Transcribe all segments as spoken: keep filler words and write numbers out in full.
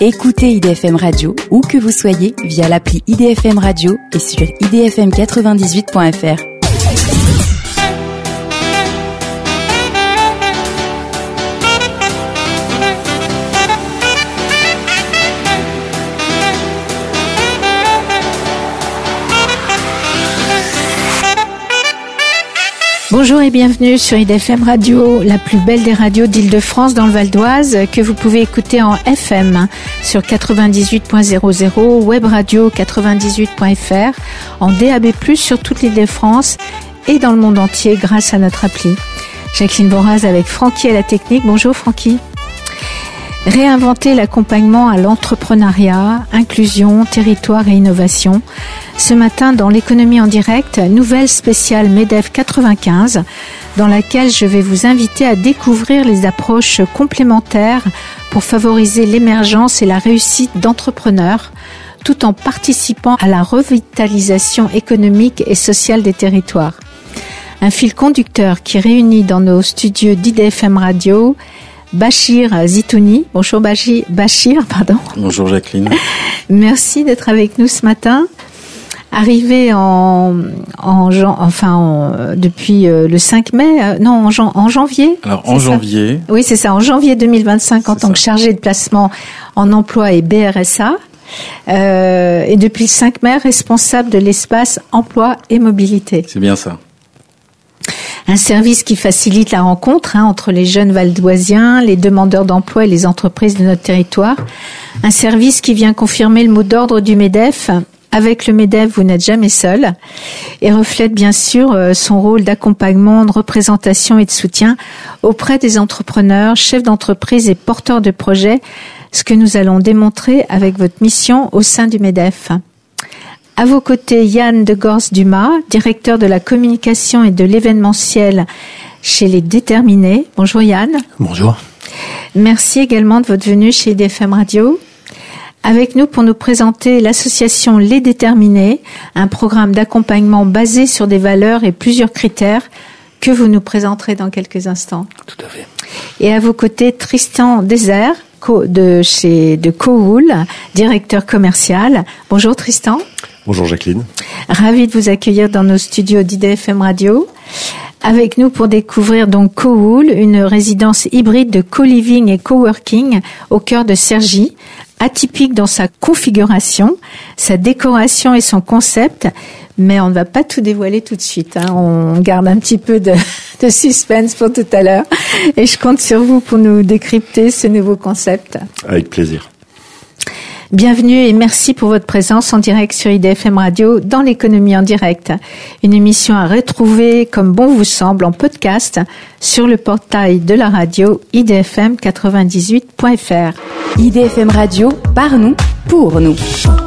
Écoutez I D F M Radio où que vous soyez via l'appli I D F M Radio et sur i d f m quatre-vingt-dix-huit point f r. Bonjour et bienvenue sur I D F M Radio, la plus belle des radios d'Île-de-France dans le Val d'Oise, que vous pouvez écouter en F M sur quatre-vingt-dix-huit point zéro zéro, Web Radio quatre-vingt-dix-huit point f r, en D A B plus, sur toute l'Île-de-France et dans le monde entier grâce à notre appli. Jacqueline Boraz avec Francky à la technique. Bonjour Francky. Réinventer l'accompagnement à l'entrepreneuriat, inclusion, territoire et innovation. Ce matin, dans l'économie en direct, nouvelle spéciale MEDEF quatre-vingt-quinze, dans laquelle je vais vous inviter à découvrir les approches complémentaires pour favoriser l'émergence et la réussite d'entrepreneurs, tout en participant à la revitalisation économique et sociale des territoires. Un fil conducteur qui réunit dans nos studios d'I D F M Radio Bachir Zitouni. Bonjour Bachir, pardon. Bonjour Jacqueline. Merci d'être avec nous ce matin. Arrivé en, en, enfin, en, depuis euh, le cinq mai, euh, non, en, jan, en janvier. Alors, en janvier. Ça. Oui, c'est ça, en janvier deux mille vingt-cinq, en tant ça. que chargé de placement en emploi et B R S A. Euh, et depuis le cinq mai, responsable de l'espace emploi et mobilité. C'est bien ça. Un service qui facilite la rencontre hein, entre les jeunes valdoisiens, les demandeurs d'emploi et les entreprises de notre territoire. Un service qui vient confirmer le mot d'ordre du MEDEF. Avec le MEDEF, vous n'êtes jamais seul, et reflète bien sûr son rôle d'accompagnement, de représentation et de soutien auprès des entrepreneurs, chefs d'entreprise et porteurs de projets, ce que nous allons démontrer avec votre mission au sein du MEDEF. À vos côtés, Yann de Gors-Dumas, directeur de la communication et de l'événementiel chez Les Déterminés. Bonjour Yann. Bonjour. Merci également de votre venue chez I D F M Radio. Avec nous pour nous présenter l'association Les Déterminés, un programme d'accompagnement basé sur des valeurs et plusieurs critères que vous nous présenterez dans quelques instants. Tout à fait. Et à vos côtés, Tristan Désert, de chez de Cowool, directeur commercial. Bonjour Tristan. Bonjour Jacqueline. Ravi de vous accueillir dans nos studios d'I D F M Radio. Avec nous pour découvrir donc Cowool, une résidence hybride de co-living et coworking au cœur de Cergy, atypique dans sa configuration, sa décoration et son concept, mais on ne va pas tout dévoiler tout de suite. Hein. On garde un petit peu de, de suspense pour tout à l'heure. Et je compte sur vous pour nous décrypter ce nouveau concept. Avec plaisir. Bienvenue et merci pour votre présence en direct sur I D F M Radio dans l'économie en direct. Une émission à retrouver comme bon vous semble en podcast sur le portail de la radio i d f m quatre-vingt-dix-huit point f r. I D F M Radio, par nous, pour nous.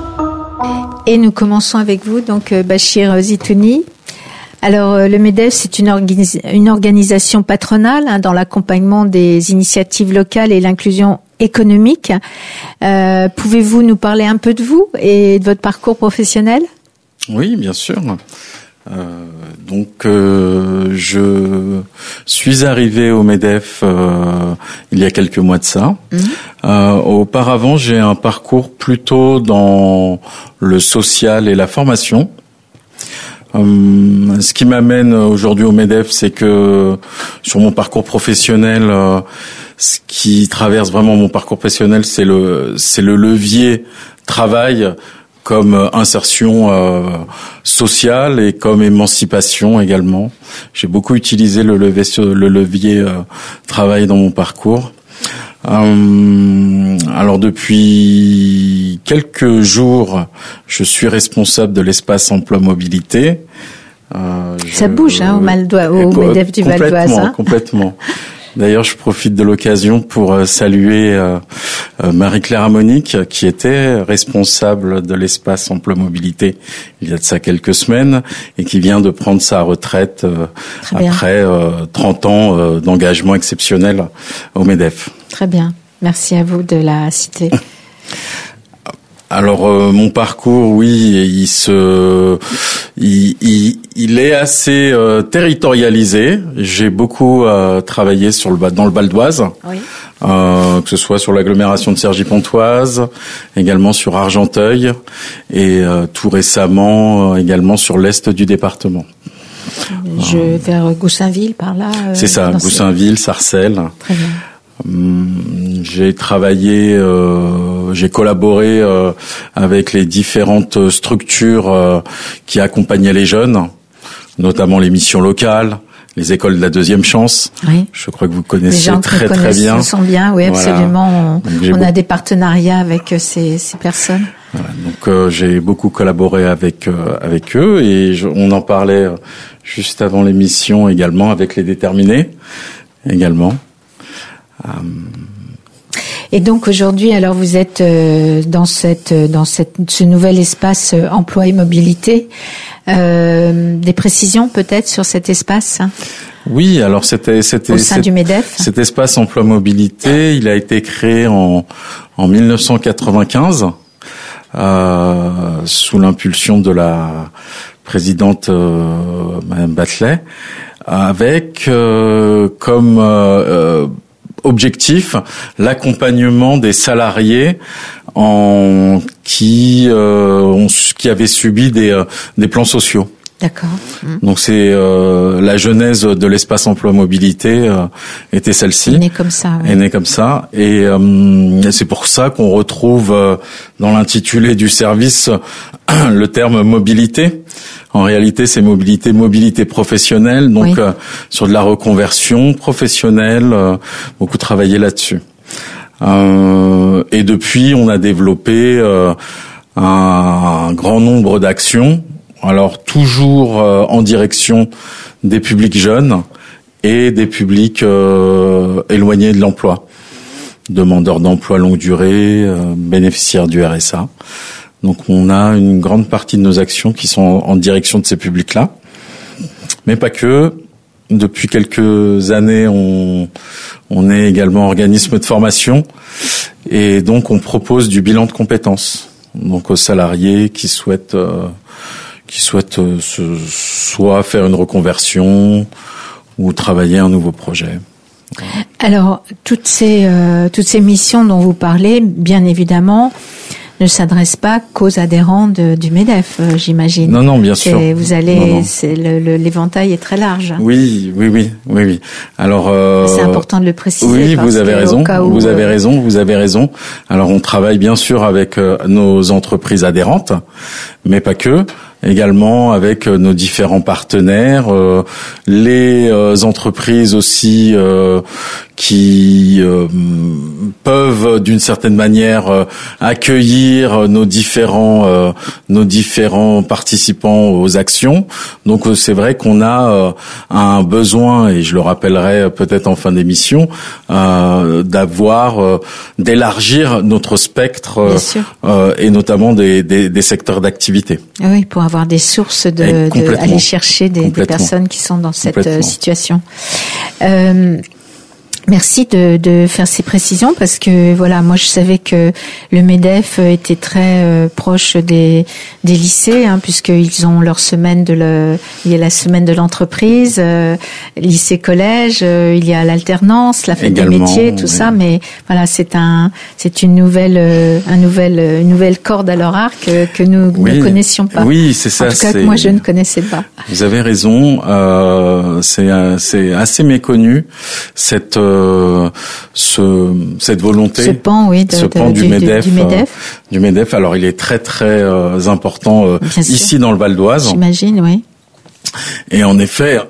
Et nous commençons avec vous, donc Bachir Zitouni. Alors, le MEDEF, c'est une, organis- une organisation patronale hein, dans l'accompagnement des initiatives locales et l'inclusion économique. Euh, pouvez-vous nous parler un peu de vous et de votre parcours professionnel ? Oui, bien sûr. Euh, donc, euh, je suis arrivé au MEDEF euh, il y a quelques mois de ça. Mmh. Euh, auparavant, j'ai un parcours plutôt dans le social et la formation. Euh, ce qui m'amène aujourd'hui au MEDEF, c'est que sur mon parcours professionnel, euh, ce qui traverse vraiment mon parcours professionnel, c'est le c'est le levier travail comme insertion euh, sociale et comme émancipation également. J'ai beaucoup utilisé le levier le levier euh, travail dans mon parcours. Euh, alors depuis quelques jours, je suis responsable de l'espace emploi mobilité. Euh, Ça je, bouge hein, au, Maldois, au MEDEF du Val d'Oise. Complètement, complètement. D'ailleurs, je profite de l'occasion pour saluer euh, Marie-Claire Amonique, qui était responsable de l'espace emploi mobilité il y a de ça quelques semaines et qui vient de prendre sa retraite euh, après euh, trente ans euh, d'engagement exceptionnel au MEDEF. Très bien. Merci à vous de la citer. Alors euh, mon parcours, oui, il se, il, il, il est assez euh, territorialisé. J'ai beaucoup euh, travaillé sur le dans le Val d'Oise. Oui. euh, que ce soit sur l'agglomération de Cergy-Pontoise, également sur Argenteuil et euh, tout récemment euh, également sur l'est du département. Je euh, vers Goussainville par là. Euh, c'est ça, Goussainville, ces... Sarcelles. Très bien. J'ai travaillé, euh, j'ai collaboré euh, avec les différentes structures euh, qui accompagnaient les jeunes, notamment les missions locales, les écoles de la deuxième chance. Oui. Je crois que vous connaissez les gens très qui très bien. Sont bien, oui, voilà. Absolument. On, on beau... a des partenariats avec ces, ces personnes. Voilà. Donc euh, j'ai beaucoup collaboré avec euh, avec eux et je, on en parlait euh, juste avant l'émission également avec les déterminés également. Et donc aujourd'hui, alors vous êtes euh, dans cette dans cette ce nouvel espace euh, emploi et mobilité. Euh, des précisions peut-être sur cet espace. Oui, alors c'était c'était au sein du MEDEF. Cet espace emploi mobilité, il a été créé en en mille neuf cent quatre-vingt-quinze euh, sous l'impulsion de la présidente euh, Madame Batelet, avec euh, comme euh, objectif l'accompagnement des salariés en qui euh, ont, qui avaient subi des euh, des plans sociaux. D'accord. Mmh. Donc c'est euh, la genèse de l'espace emploi mobilité euh, était celle-ci. Est née comme ça. Oui. Est née comme ça et euh, c'est pour ça qu'on retrouve euh, dans l'intitulé du service le terme mobilité. En réalité, c'est mobilité, mobilité professionnelle, donc oui. euh, sur de la reconversion professionnelle, euh, beaucoup travaillé là-dessus. Euh, et depuis, on a développé euh, un, un grand nombre d'actions, alors toujours euh, en direction des publics jeunes et des publics euh, éloignés de l'emploi, demandeurs d'emploi longue durée, euh, bénéficiaires du R S A. Donc on a une grande partie de nos actions qui sont en direction de ces publics-là, mais pas que. Depuis quelques années, on, on est également organisme de formation et donc on propose du bilan de compétences, donc aux salariés qui souhaitent, euh, qui souhaitent euh, se, soit faire une reconversion ou travailler un nouveau projet. Alors toutes ces euh, toutes ces missions dont vous parlez, bien évidemment, ne s'adresse pas qu'aux adhérents de, du MEDEF, euh, j'imagine. Non, non, bien sûr. Et vous allez, non, non. c'est le, le, l'éventail est très large. Oui, oui, oui, oui, oui. Alors, euh, c'est important de le préciser. Oui, parce vous avez que, raison. Au cas où, vous avez euh... raison. Vous avez raison. Alors, on travaille bien sûr avec euh, nos entreprises adhérentes, mais pas que. Également avec nos différents partenaires, euh, les euh, entreprises aussi euh, qui euh, peuvent d'une certaine manière euh, accueillir nos différents euh, nos différents participants aux actions. Donc euh, c'est vrai qu'on a euh, un besoin, et je le rappellerai peut-être en fin d'émission, euh, d'avoir euh, d'élargir notre spectre euh, euh, et notamment des, des, des secteurs d'activité. Oui, pour avoir des sources de, de aller chercher des, des personnes qui sont dans cette situation. Euh, Merci de, de faire ces précisions parce que voilà, moi je savais que le MEDEF était très euh, proche des des lycées, hein, puisqu'ils ont leur semaine de le, il y a la semaine de l'entreprise, euh, lycée collège, euh, il y a l'alternance, la fête également, des métiers, tout oui. ça. Mais voilà, c'est un c'est une nouvelle euh, un nouvelle une nouvelle corde à leur arc euh, que nous oui. ne connaissions pas. Oui, c'est ça. En tout cas, c'est... que moi je ne connaissais pas. Vous avez raison. Euh, c'est c'est assez méconnu cette euh, ce cette volonté, ce pan, oui, de, ce pan de, du, du MEDEF, du MEDEF. Euh, du MEDEF. Alors, il est très très euh, important euh, ici dans le Val d'Oise. J'imagine, oui. Et en effet,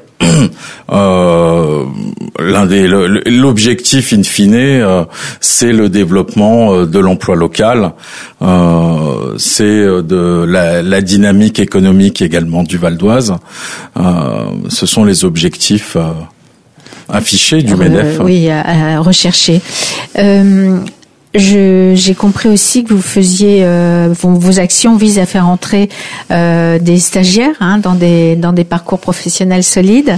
euh, l'un des l'objectif in fine, euh, c'est le développement euh, de l'emploi local. Euh, c'est de la, la dynamique économique également du Val d'Oise. Euh, ce sont les objectifs. Euh, affiché du MEDEF. Euh, oui, à, à rechercher. Euh, je, j'ai compris aussi que vous faisiez, euh, vos, vos actions visent à faire entrer euh, des stagiaires hein, dans des dans des parcours professionnels solides.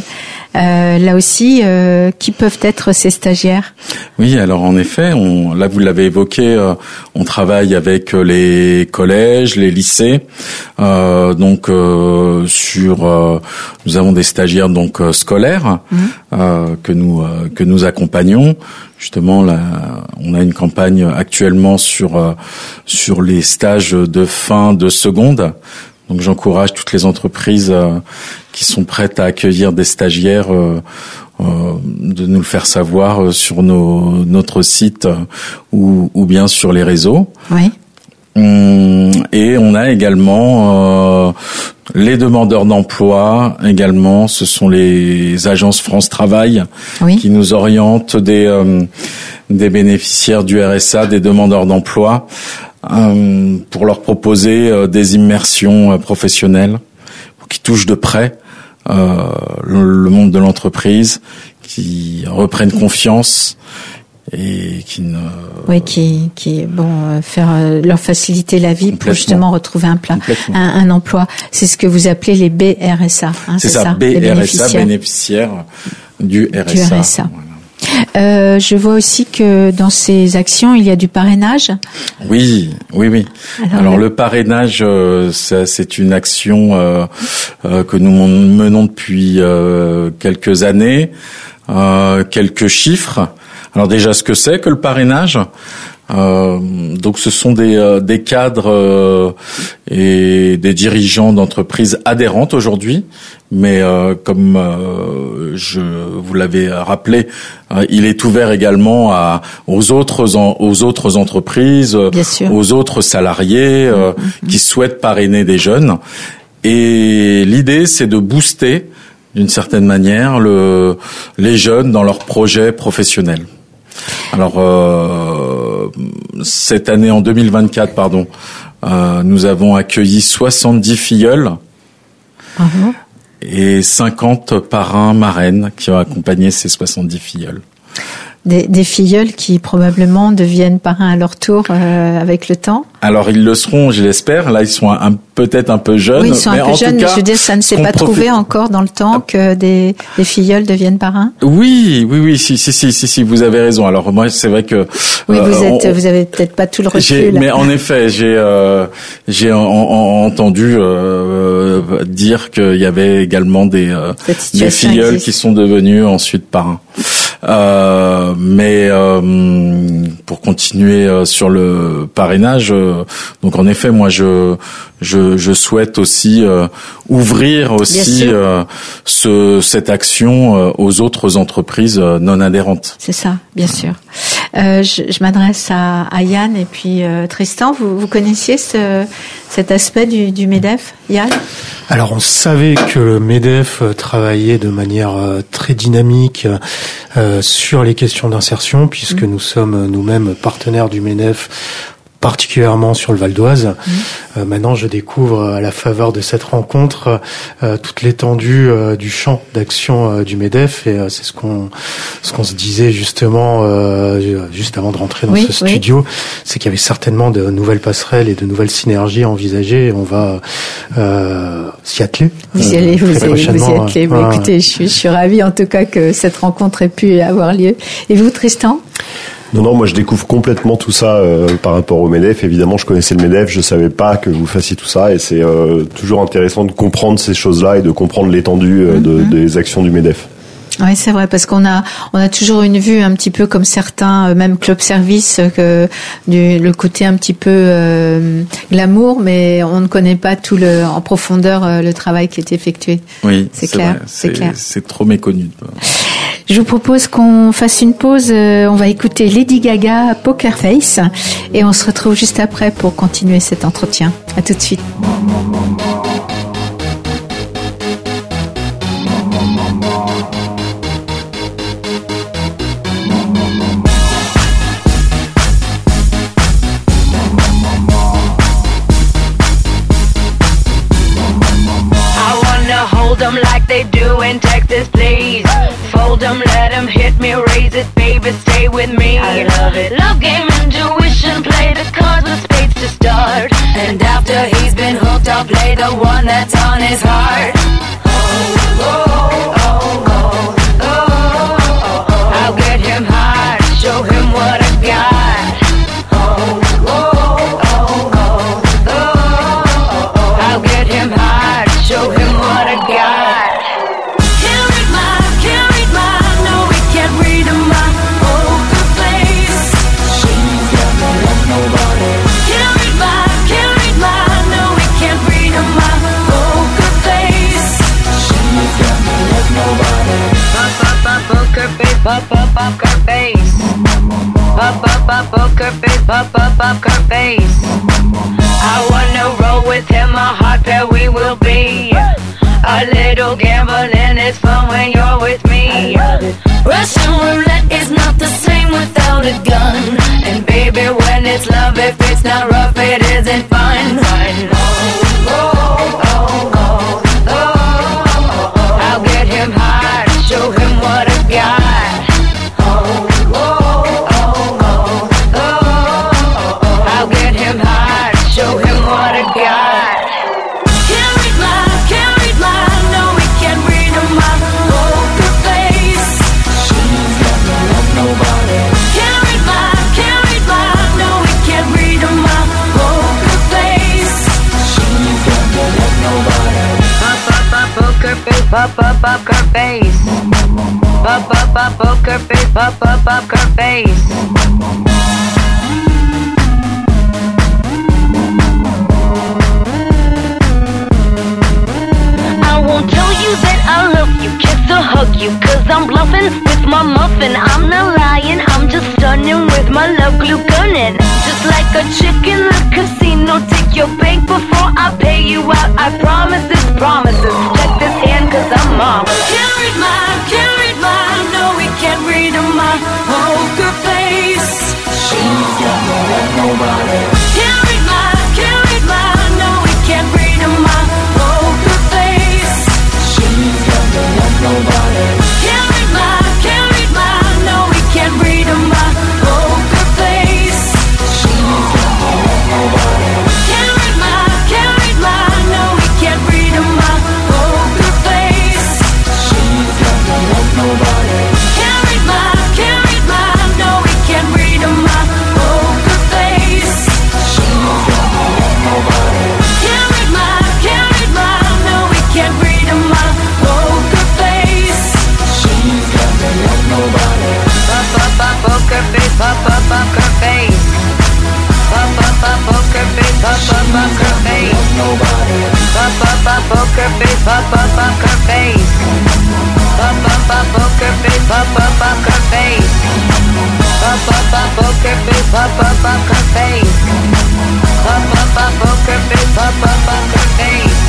Euh, là aussi, euh, qui peuvent être ces stagiaires? Oui, alors en effet, on, là vous l'avez évoqué, euh, on travaille avec les collèges, les lycées, euh, donc euh, sur, euh, nous avons des stagiaires donc euh, scolaires mmh. euh, que nous euh, que nous accompagnons. Justement, là, on a une campagne actuellement sur euh, sur les stages de fin de seconde. Donc j'encourage toutes les entreprises euh, qui sont prêtes à accueillir des stagiaires euh, euh, de nous le faire savoir euh, sur nos, notre site euh, ou, ou bien sur les réseaux. Oui. Hum, et on a également euh, les demandeurs d'emploi également. Ce sont les agences France Travail oui. qui nous orientent des euh, des bénéficiaires du R S A, des demandeurs d'emploi. Euh, pour leur proposer euh, des immersions euh, professionnelles qui touchent de près euh, le, le monde de l'entreprise, qui reprennent confiance et qui ne oui qui qui bon euh, faire euh, leur faciliter la vie pour justement retrouver un plat un, un emploi. C'est ce que vous appelez les B R S A. Hein, c'est, c'est ça, ça B R S A, bénéficiaires, bénéficiaires du R S A. Du R S A. Voilà. Euh, je vois aussi que dans ces actions, il y a du parrainage. Oui, oui, oui. Alors, Alors le parrainage, euh, ça, c'est une action euh, euh, que nous menons depuis euh, quelques années. Euh, quelques chiffres. Alors déjà, ce que c'est que le parrainage. Euh, donc, ce sont des, euh, des cadres euh, et des dirigeants d'entreprises adhérentes aujourd'hui. Mais euh, comme euh, je vous l'avais rappelé, euh, il est ouvert également à aux autres en, aux autres entreprises, aux autres salariés euh, mmh. qui souhaitent parrainer des jeunes. Et l'idée, c'est de booster, d'une certaine manière, le les jeunes dans leurs projets professionnels. Alors euh, cette année, en deux mille vingt-quatre, pardon, euh, nous avons accueilli soixante-dix filleuls. Mmh. Et cinquante parrains, marraines qui ont accompagné ces soixante-dix filleuls. Des, des filleuls qui probablement deviennent parrains à leur tour euh, avec le temps. Alors ils le seront, je l'espère. Là, ils sont un, peut-être un peu jeunes. Oui, ils sont mais un peu en jeunes, tout cas, mais je veux dire, ça ne s'est pas trouvé profi... encore dans le temps que des, des filleuls deviennent parrains. Oui, oui, oui, si, si, si, si, si, vous avez raison. Alors moi, c'est vrai que oui, euh, vous êtes, on, vous avez peut-être pas tout le recul. J'ai, mais en effet, j'ai, euh, j'ai en, en, entendu euh, dire qu'il y avait également des, euh, des filleuls existe. qui sont devenus ensuite parrains. Euh, mais euh, pour continuer euh, sur le parrainage, euh, donc en effet, moi je je, je souhaite aussi euh, ouvrir aussi euh, ce cette action euh, aux autres entreprises euh, non adhérentes. C'est ça, bien sûr. Euh, je, je m'adresse à, à Yann et puis euh, Tristan. Vous, vous connaissiez ce, cet aspect du, du MEDEF, Yann? Alors, on savait que le MEDEF travaillait de manière euh, très dynamique euh, sur les questions d'insertion, puisque mmh. nous sommes nous-mêmes partenaires du MEDEF, particulièrement sur le Val d'Oise. Mmh. Euh, maintenant, je découvre à la faveur de cette rencontre euh, toute l'étendue euh, du champ d'action euh, du MEDEF, et euh, c'est ce qu'on ce qu'on se disait justement euh, juste avant de rentrer dans oui, ce studio, oui. c'est qu'il y avait certainement de nouvelles passerelles et de nouvelles synergies à envisager. Et on va euh, s'y atteler. Vous y allez, vous, vous y atteler. Bah, euh, écoutez, je suis, je suis ravie en tout cas que cette rencontre ait pu avoir lieu. Et vous, Tristan? Non, non, moi je découvre complètement tout ça euh, par rapport au MEDEF. Évidemment, je connaissais le MEDEF, je savais pas que vous fassiez tout ça, et c'est euh, toujours intéressant de comprendre ces choses-là et de comprendre l'étendue euh, de, mm-hmm. des actions du MEDEF. Oui, c'est vrai, parce qu'on a on a toujours une vue un petit peu comme certains, même club service, que du le côté un petit peu euh, glamour, mais on ne connaît pas tout le en profondeur euh, le travail qui est effectué. Oui, c'est, c'est clair, vrai. C'est, c'est clair. C'est trop méconnu. Je vous propose qu'on fasse une pause. On va écouter Lady Gaga, Poker Face, et on se retrouve juste après pour continuer cet entretien. À tout de suite. They do in Texas, please. Fold them, let them hit me, raise it, baby, stay with me. I love it. Love game, intuition, play the cards with spades to start. And after he's been hooked, I'll play the one that's on his heart. Oh, oh, oh, oh. Pop up poker face. Pop up up poker face. Pop up poker face. I wanna roll with him, a hot pair we will be. A little gambling is fun when you're with me. Russian roulette is not the same without a gun. And baby, when it's love, if it's not rough, it isn't fun. Fun. Oh, oh, oh, oh, oh, oh. I'll get him high, show him what I got. Oh, oh, oh, oh, oh. I'll get him high, show him what I got. Can't read my, can't read my, no, we can't read my poker face. She's got no love, nobody. Can't read my, can't read my, no, we can't read my poker face. She's got no love, nobody. Pop up up poker face, pop up poker face. Pop up up poker face, pop up poker face. I won't tell you that I love you, kiss or hug you, cause I'm bluffing with my muffin. I'm not lying, I'm just stunning with my love glue gunning. Just like a chick in the casino, take your bank before I pay you out. I promise this promises, check this hand cause I'm marvelous. Can't read my, can't read my, no we can't read my poker face. She's got no love, nobody. Can't read my, can't read my, no we can't read my poker face. She's got no love, nobody. Can't read my, can't read my, no we can't read my poker face. She's got no love, nobody. Can't read my, can't read my, no we can't read my poker face. She's got no love, nobody. Can't read my, can't read my, no we can't read my poker face. She's got no love, nobody. Can't read my, can't read my, no we can't read my poker face. She's got no love, nobody. Pop up up poker face, pop up poker face. Pop up up poker face, pop up poker face. Nobody. Pop up up poker face, pop up poker face. Pop up up poker face, pop up poker face. Pop up up poker face, pop up poker face. Pop up up poker face, pop up poker face.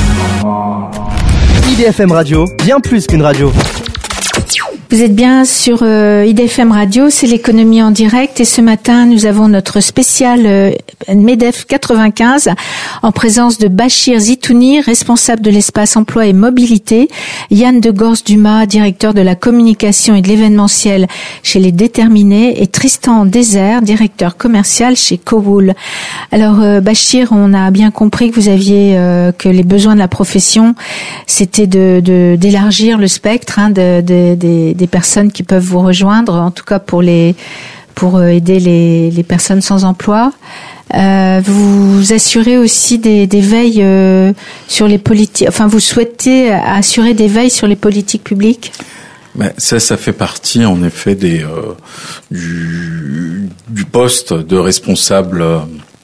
I D F M Radio, bien plus qu'une radio. Vous êtes bien sur euh, I D F M Radio, c'est l'économie en direct et ce matin nous avons notre spécial euh, MEDEF quatre-vingt-quinze en présence de Bachir Zitouni, responsable de l'espace emploi et mobilité, Yann de Gors-Dumas, directeur de la communication et de l'événementiel chez Les Déterminés et Tristan Désert, directeur commercial chez Cowool. Alors euh, Bachir, on a bien compris que vous aviez euh, que les besoins de la profession c'était de, de d'élargir le spectre hein, de, de, de, des personnes qui peuvent vous rejoindre, en tout cas pour les pour aider les, les personnes sans emploi. Euh, vous assurez aussi des, des veilles euh, sur les politiques. Enfin, vous souhaitez assurer des veilles sur les politiques publiques. Ben, ça, ça fait partie en effet des euh, du, du poste de responsable euh,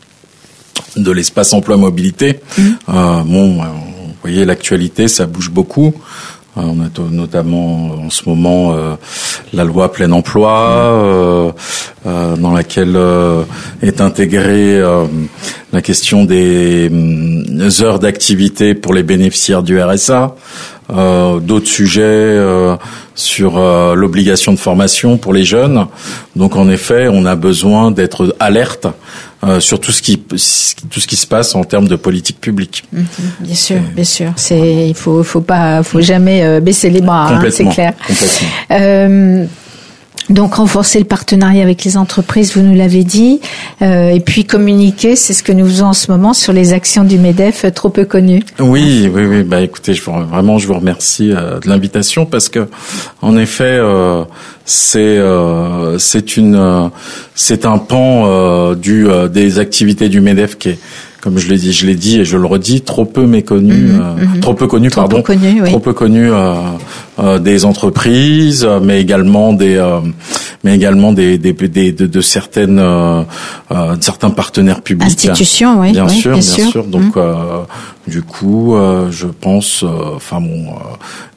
de l'espace emploi mobilité. Mmh. Euh, bon, vous voyez l'actualité, ça bouge beaucoup. On a t- notamment en ce moment euh, la loi plein emploi euh, euh, dans laquelle euh, est intégrée euh, la question des euh, heures d'activité pour les bénéficiaires du R S A, euh, d'autres sujets euh, sur euh, l'obligation de formation pour les jeunes. Donc en effet, on a besoin d'être alerte Euh, sur tout ce qui tout ce qui se passe en termes de politique publique. Mmh, bien sûr, et... bien sûr. C'est il faut faut pas faut jamais euh, baisser les bras, hein, c'est clair. Complètement. Euh, Donc renforcer le partenariat avec les entreprises, vous nous l'avez dit, euh, et puis communiquer, c'est ce que nous faisons en ce moment sur les actions du MEDEF trop peu connues. Oui, oui, oui. Bah écoutez, je vous, vraiment, je vous remercie euh, de l'invitation parce que, en effet, euh, c'est euh, c'est une euh, c'est un pan euh, du euh, des activités du MEDEF qui est, comme je l'ai dit, je l'ai dit et je le redis, trop peu méconnu, mmh, euh, mmh. trop peu connu, trop pardon, peu connu, oui. trop peu connu euh, euh, des entreprises, mais également des, euh, mais également des, des, des de, de certaines, euh, euh, de certains partenaires publics, institutions, oui, bien oui, sûr, bien, bien sûr. sûr. Donc, mmh. euh, du coup, euh, je pense, euh, enfin bon, euh,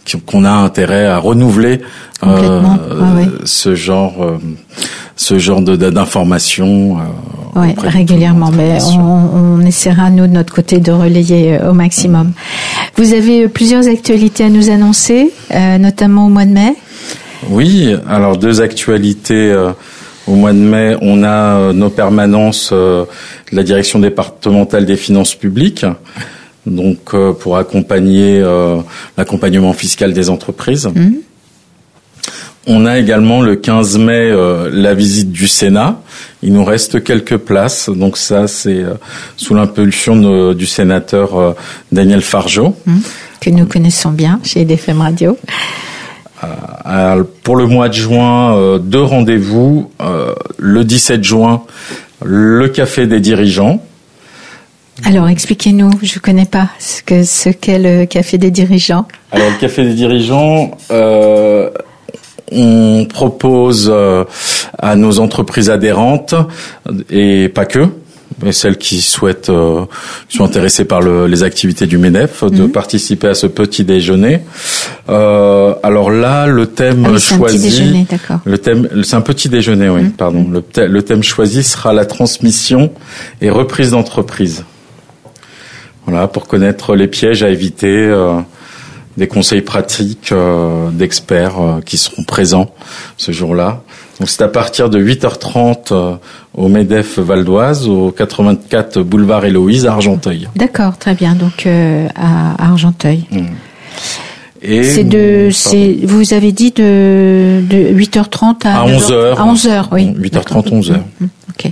qu'on a intérêt à renouveler euh, ah, oui. ce genre euh, ce genre de d'informations euh, oui, régulièrement, mais on, on essaiera nous de notre côté de relayer au maximum. Vous avez plusieurs actualités à nous annoncer, euh, notamment au mois de mai. Oui, alors deux actualités euh, au mois de mai. On a euh, nos permanences euh, de la direction départementale des finances publiques, donc euh, pour accompagner euh, l'accompagnement fiscal des entreprises. Mmh. On a également le quinze mai euh, la visite du Sénat. Il nous reste quelques places, donc ça c'est euh, sous l'impulsion de, du sénateur euh, Daniel Fargeot, mmh. que nous connaissons bien chez I D F M Radio. Euh, pour le mois de juin, euh, deux rendez-vous. Euh, le dix-sept juin, le café des dirigeants. Alors, expliquez-nous, je ne connais pas ce, que, ce qu'est le café des dirigeants. Alors, le café des dirigeants, euh, on propose euh, à nos entreprises adhérentes, et pas que, mais celles qui souhaitent, euh, qui sont intéressées par le, les activités du MEDEF, mmh. de participer à ce petit déjeuner. Euh, alors là, le thème ah oui, c'est choisi, un petit déjeuner, d'accord. le thème, c'est un petit déjeuner, oui, mmh. pardon. Le, th- le thème choisi sera la transmission et reprise d'entreprise. Voilà, pour connaître les pièges à éviter, euh, des conseils pratiques euh, d'experts euh, qui seront présents ce jour-là. Donc c'est à partir de huit heures trente euh, au MEDEF Val d'Oise, au quatre-vingt-quatre boulevard Héloïse à Argenteuil. D'accord, très bien. Donc euh, à Argenteuil. Mmh. Et c'est de, c'est, vous avez dit de, de huit heures trente à, à onze heures. À onze heures, oui. huit heures trente, onze heures. Mmh, ok.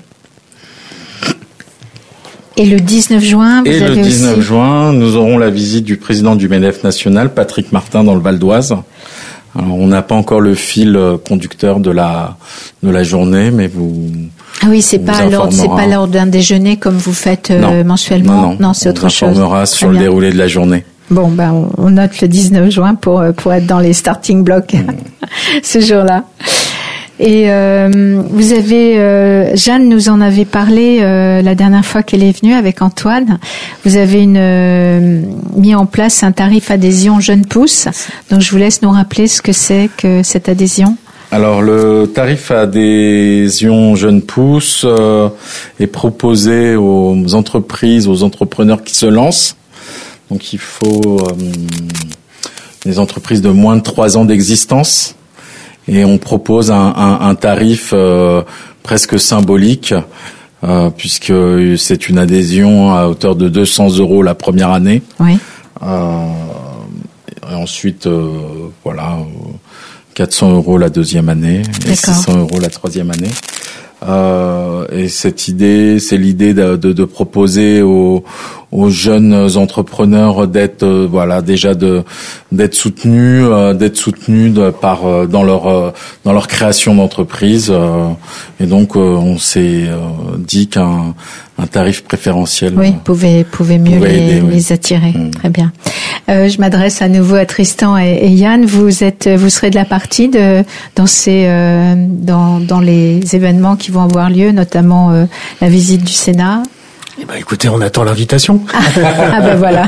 Et le dix-neuf juin, vous Et avez le dix-neuf aussi... juin, nous aurons la visite du président du MEDEF national, Patrick Martin, dans le Val d'Oise. Alors, on n'a pas encore le fil conducteur de la de la journée, mais vous. Ah oui, c'est pas lors, c'est pas lors d'un déjeuner comme vous faites euh, non. mensuellement. Non, non, non c'est on autre chose. On informera sur le déroulé de la journée. Bon, ben on note le dix-neuf juin pour pour être dans les starting blocks mmh. ce jour-là. Et euh, vous avez, euh, Jeanne nous en avait parlé euh, la dernière fois qu'elle est venue avec Antoine. Vous avez une, euh, mis en place un tarif adhésion Jeune Pousse. Donc je vous laisse nous rappeler ce que c'est que cette adhésion. Alors le tarif adhésion Jeune Pousse euh, est proposé aux entreprises, aux entrepreneurs qui se lancent. Donc il faut euh, des entreprises de moins de trois ans d'existence. Et on propose un, un, un tarif euh, presque symbolique, euh, puisque c'est une adhésion à hauteur de deux cents euros la première année. Oui. Euh, et ensuite, euh, voilà, quatre cents euros la deuxième année et six cents euros la troisième année. Euh, et cette idée, c'est l'idée de, de, de proposer aux, aux jeunes entrepreneurs d'être, euh, voilà, déjà de d'être soutenus, euh, d'être soutenus de, par euh, dans leur euh, dans leur création d'entreprise. Euh, et donc, euh, on s'est euh, dit qu'un un tarif préférentiel. Oui, pouvait pouvait mieux pouvait les, aider, oui. les attirer. Mmh. Très bien. Euh, je m'adresse à nouveau à Tristan et, et Yann. Vous êtes, vous serez de la partie de dans ces euh, dans dans les événements qui vont avoir lieu, notamment euh, la visite du Sénat. Eh ben, écoutez, on attend l'invitation. Ah ben voilà.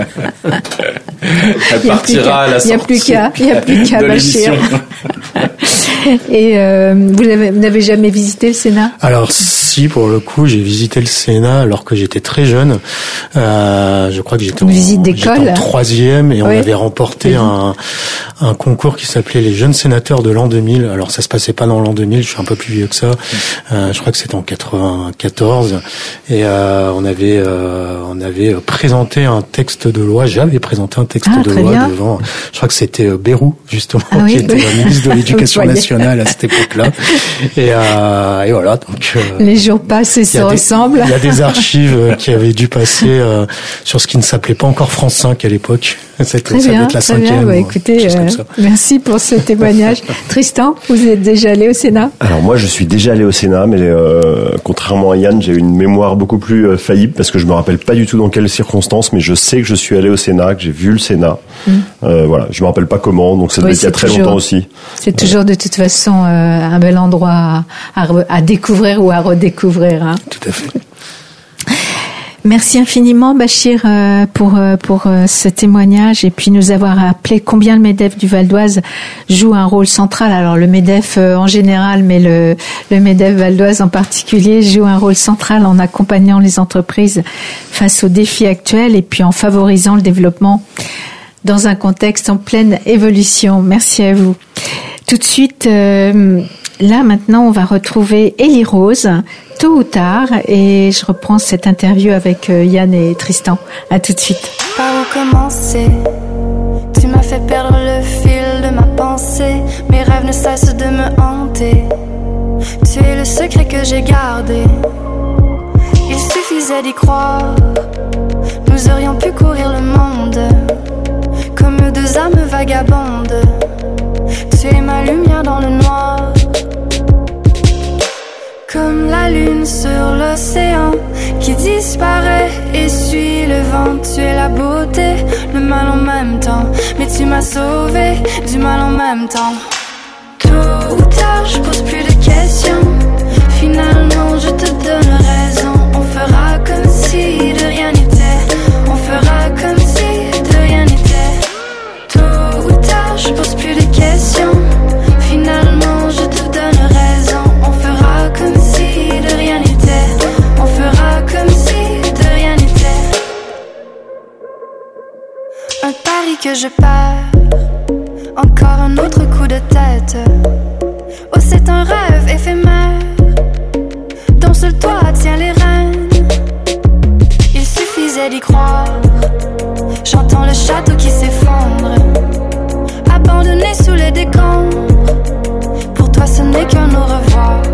Elle partira à la sortie. Il n'y a plus qu'à, il n'y a plus qu'à Bachir. Et euh, vous n'avez, vous n'avez jamais visité le Sénat ? Alors si, pour le coup, j'ai visité le Sénat alors que j'étais très jeune. Euh, je crois que j'étais, en, j'étais en troisième et oui. On avait remporté oui. un, un concours qui s'appelait les jeunes sénateurs de l'an deux mille. Alors ça se passait pas dans l'an deux mille, je suis un peu plus vieux que ça. Euh, je crois que c'était en quatre-vingt-quatorze et euh, on avait euh, on avait présenté un texte de loi. J'avais présenté un texte ah, de loi bien. devant. Je crois que c'était euh, Bayrou justement ah, oui, qui était le ministre de l'Éducation nationale à cette époque-là. Et, euh, et voilà. Donc euh, les jours passent et se ressemblent. Il y a des archives qui avaient dû passer euh, sur ce qui ne s'appelait pas encore France cinq à l'époque. C'était, très ça bien, devait être la très cinquième. Bien. Bah, écoutez, euh, merci pour ce témoignage. Tristan, vous êtes déjà allé au Sénat ? Alors moi, je suis déjà allé au Sénat, mais euh, contrairement à Yann, j'ai une mémoire beaucoup plus euh, faillible parce que je me rappelle pas du tout dans quelles circonstances, mais je sais que je suis allé au Sénat, que j'ai vu le Sénat. Mmh. Euh, voilà, je me rappelle pas comment, donc ça devait oui, être il y a très toujours, longtemps aussi. C'est toujours de toute façon euh, un bel endroit à, à, à découvrir ou à redécouvrir. Hein. Tout à fait. Merci infiniment Bachir pour pour ce témoignage et puis nous avoir rappelé combien le MEDEF du Val d'Oise joue un rôle central. Alors le MEDEF en général, mais le le MEDEF Val d'Oise en particulier joue un rôle central en accompagnant les entreprises face aux défis actuels et puis en favorisant le développement dans un contexte en pleine évolution. Merci à vous. Tout de suite, euh, là maintenant, on va retrouver Élie Rose, Tôt ou tard, et je reprends cette interview avec euh, Yann et Tristan. À tout de suite. Par où commencer? Tu m'as fait perdre le fil de ma pensée. Mes rêves ne cessent de me hanter. Tu es le secret que j'ai gardé. Il suffisait d'y croire. Nous aurions pu courir le monde comme deux âmes vagabondes. Tu es ma lumière dans le noir, comme la lune sur l'océan qui disparaît et suit le vent. Tu es la beauté, le mal en même temps, mais tu m'as sauvé du mal en même temps. Tôt ou tard, je pose plus de questions. Finalement, je te donne raison. On fera comme si de rien n'était. On fera comme si de rien n'était. Tôt ou tard, je pose plus de questions. Finalement, je te donne raison. On fera comme si de rien n'était. On fera comme si de rien n'était. Un pari que je perds. Encore un autre coup de tête. Oh, c'est un rêve éphémère dont seul toi tiens les rênes. Il suffisait d'y croire. J'entends le château qui s'effondre, abandonné sous les décombres. Pour toi ce n'est qu'un au revoir.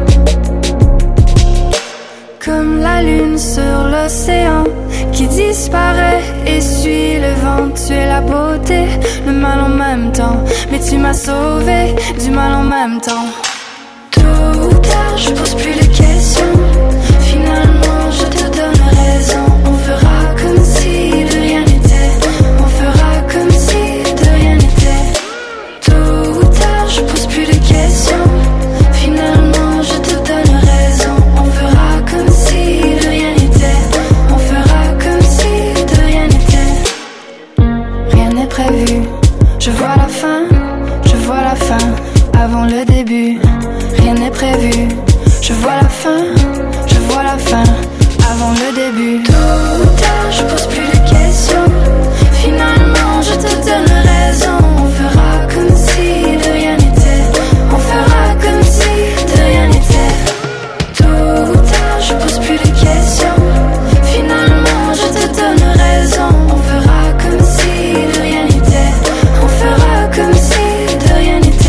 Comme la lune sur l'océan qui disparaît et suit le vent. Tu es la beauté, le mal en même temps, mais tu m'as sauvé du mal en même temps. Tôt ou tard, je pose plus de questions. Finalement, je te donne raison. On fera comme si de rien n'était. On fera comme si de rien n'était. Tôt ou tard, je pose plus de questions. Finalement, je te donne raison. On fera comme si de rien n'était. On fera comme si de rien n'était. Rien n'est prévu. Je vois la fin, je vois la fin avant le début. Rien n'est prévu. Je vois la fin, je vois la fin avant le début. Tôt ou tard, je pose plus de questions. Finalement, je te donne raison. On fera comme si de rien n'était. On fera comme si de rien n'était. Tôt ou tard, je pose plus de questions. Finalement, je te donne raison. On fera comme si de rien n'était. On fera comme si de rien n'était.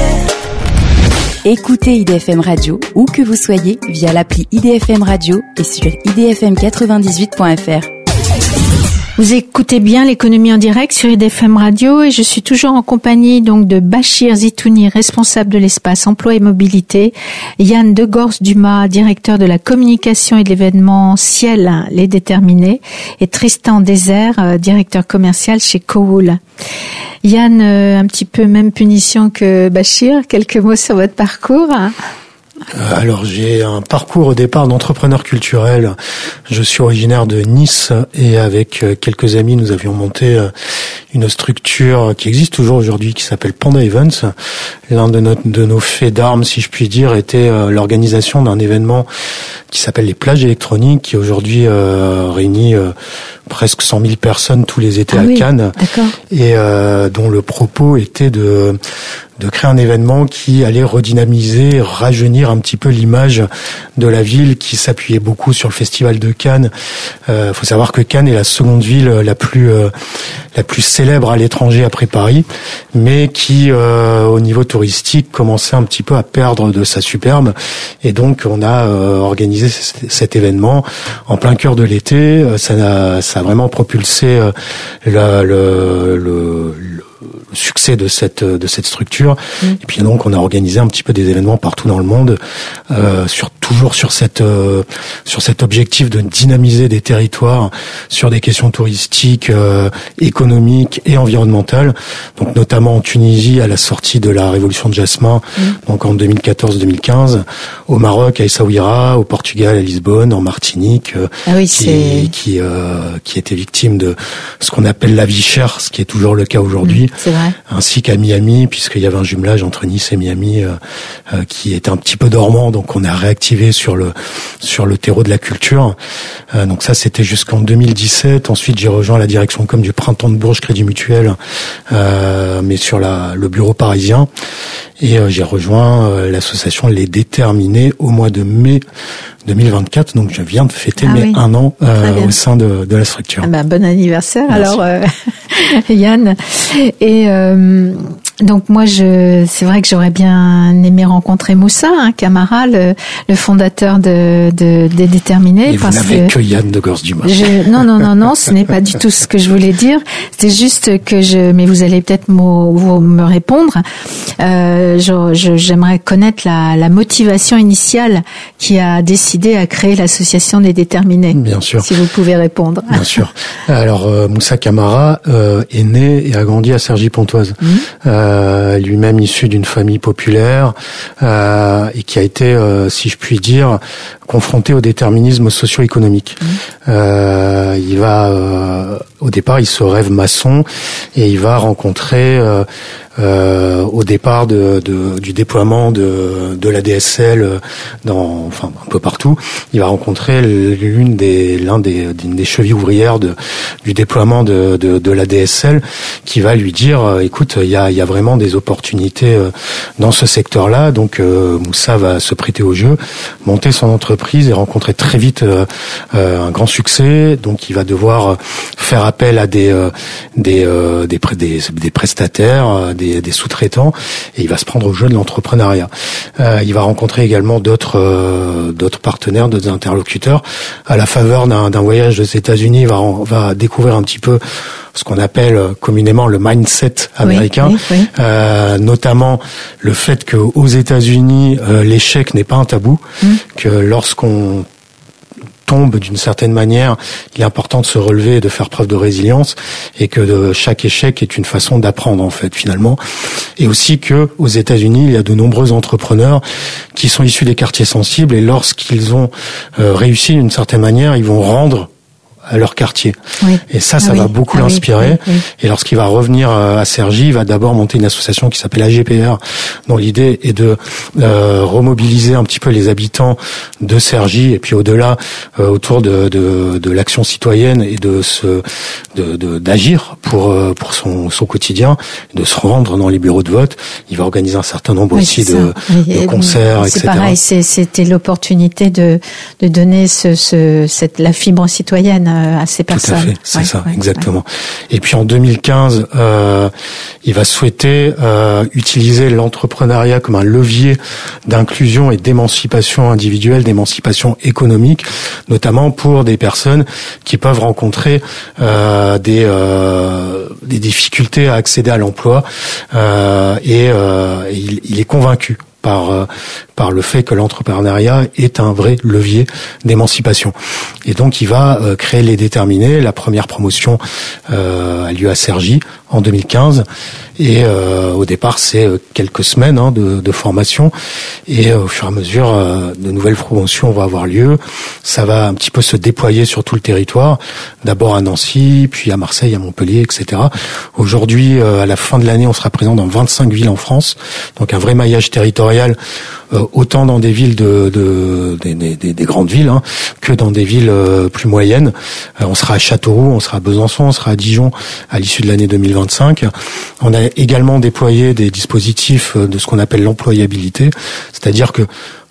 Écoutez I D F M Radio où que vous soyez via l'appli I D F M Radio et sur i d f m quatre-vingt-dix-huit point f r. Vous écoutez bien l'économie en direct sur I D F M Radio et je suis toujours en compagnie donc de Bachir Zitouni, responsable de l'espace emploi et mobilité, Yann Degors-Dumas, directeur de la communication et de l'événementiel Les Déterminés, et Tristan Désert, directeur commercial chez Cowool. Yann, un petit peu même punition que Bachir, quelques mots sur votre parcours. Alors j'ai un parcours au départ d'entrepreneur culturel. Je suis originaire de Nice et avec quelques amis nous avions monté une structure qui existe toujours aujourd'hui qui s'appelle Panda Events. L'un de, notre, de nos faits d'armes, si je puis dire, était l'organisation d'un événement qui s'appelle les plages électroniques, qui aujourd'hui euh, réunit euh, presque cent mille personnes tous les étés ah à oui, Cannes, et euh, dont le propos était de de créer un événement qui allait redynamiser, rajeunir un petit peu l'image de la ville, qui s'appuyait beaucoup sur le festival de Cannes. Il euh, faut savoir que Cannes est la seconde ville la plus euh, la plus célèbre à l'étranger après Paris, mais qui euh, au niveau touristique commençait un petit peu à perdre de sa superbe. Et donc on a euh, organisé cet événement en plein cœur de l'été. Ça a, ça a vraiment propulsé euh, la, le, le, le le succès de cette de cette structure. Mmh. Et puis donc on a organisé un petit peu des événements partout dans le monde, euh, sur toujours sur cette euh, sur cet objectif de dynamiser des territoires sur des questions touristiques, euh, économiques et environnementales. Donc notamment en Tunisie à la sortie de la révolution de Jasmin, mmh. donc en deux mille quatorze deux mille quinze, au Maroc à Essaouira, au Portugal à Lisbonne, en Martinique, euh, ah oui, qui c'est... qui euh, qui était victime de ce qu'on appelle la vie chère, ce qui est toujours le cas aujourd'hui. Mmh, c'est vrai. Ainsi qu'à Miami, puisqu'il y avait un jumelage entre Nice et Miami euh, euh, qui était un petit peu dormant, donc on a réactivé sur le sur le terreau de la culture. Euh, donc ça, c'était jusqu'en deux mille dix-sept. Ensuite, j'ai rejoint la direction com du Printemps de Bourges Crédit Mutuel, euh, mais sur la le bureau parisien. Et euh, j'ai rejoint euh, l'association Les Déterminés au mois de mai deux mille vingt-quatre. Donc je viens de fêter ah mes oui. un an euh, au sein de, de la structure. Ah ben, bon anniversaire. Merci. Alors euh, Yann. Et euh, donc moi, je, c'est vrai que j'aurais bien aimé rencontrer Moussa hein, Camara, le, le fondateur de, de des Déterminés. Et parce vous n'avez que, que Yann de Gorce-du-Mas. Je, non, non, non, non, ce n'est pas du tout ce que je voulais dire. C'est juste que je, mais vous allez peut-être me, vous me répondre. Euh, je, je, j'aimerais connaître la, la motivation initiale qui a décidé à créer l'association des Déterminés. Bien sûr. Si vous pouvez répondre. Bien sûr. Alors euh, Moussa Camara euh, est né et a grandi à Cergy-Pontoise. Mmh. Euh, lui-même issu d'une famille populaire euh, et qui a été, euh, si je puis dire, confronté au déterminisme socio-économique. Mmh. Euh, il va, euh, au départ, il se rêve maçon et il va rencontrer euh, Euh, au départ de, de, du déploiement de, de l'A D S L dans, enfin un peu partout, il va rencontrer l'une des l'un des, des chevilles ouvrières de, du déploiement de, de, de l'A D S L, qui va lui dire euh, écoute, il y a, il y a vraiment des opportunités euh, dans ce secteur-là. Donc euh, Moussa va se prêter au jeu, monter son entreprise et rencontrer très vite euh, euh, un grand succès. Donc il va devoir faire appel à des euh, des, euh, des, des des prestataires, des Des, des sous-traitants, et il va se prendre au jeu de l'entrepreneuriat. Euh, il va rencontrer également d'autres euh, d'autres partenaires, d'autres interlocuteurs. À la faveur d'un, d'un voyage aux États-Unis, il va va découvrir un petit peu ce qu'on appelle communément le mindset américain, oui, oui, oui. Euh, notamment le fait que aux États-Unis euh, l'échec n'est pas un tabou, mmh. que lorsqu'on tombe d'une certaine manière, il est important de se relever et de faire preuve de résilience, et que de, chaque échec est une façon d'apprendre en fait finalement. Et aussi que aux États-Unis, il y a de nombreux entrepreneurs qui sont issus des quartiers sensibles, et lorsqu'ils ont euh, réussi d'une certaine manière, ils vont rendre à leur quartier. Oui. Et ça, ça ah va oui. beaucoup ah l'inspirer. Oui. Oui. Et lorsqu'il va revenir à Cergy, il va d'abord monter une association qui s'appelle A G P R, dont l'idée est de euh, remobiliser un petit peu les habitants de Cergy, et puis au-delà, euh, autour de, de, de l'action citoyenne et de se, de, de, d'agir pour pour son, son quotidien, de se rendre dans les bureaux de vote. Il va organiser un certain nombre oui, aussi de, de concerts, c'est et cetera. C'est pareil, c'est, c'était l'opportunité de, de donner ce, ce, cette, la fibre citoyenne à ces personnes. Tout à fait, c'est ouais, ça, ouais, exactement. Ouais. Et puis en deux mille quinze, euh, il va souhaiter euh, utiliser l'entrepreneuriat comme un levier d'inclusion et d'émancipation individuelle, d'émancipation économique, notamment pour des personnes qui peuvent rencontrer euh, des, euh, des difficultés à accéder à l'emploi. Euh, et euh, il, il est convaincu par euh, par le fait que l'entrepreneuriat est un vrai levier d'émancipation. Et donc il va euh, créer Les Déterminés. La première promotion euh, a lieu à Cergy en deux mille quinze, et euh, au départ c'est quelques semaines hein, de, de formation, et euh, au fur et à mesure euh, de nouvelles promotions vont avoir lieu. Ça va un petit peu se déployer sur tout le territoire, d'abord à Nancy, puis à Marseille, à Montpellier, et cetera. Aujourd'hui, euh, à la fin de l'année, on sera présent dans vingt-cinq villes en France, donc un vrai maillage territorial, euh, autant dans des villes de, de des, des, des grandes villes hein, que dans des villes euh, plus moyennes. Euh, on sera à Châteauroux, on sera à Besançon, on sera à Dijon à l'issue de l'année deux mille vingt-cinq. On a également déployé des dispositifs de ce qu'on appelle l'employabilité, c'est-à-dire que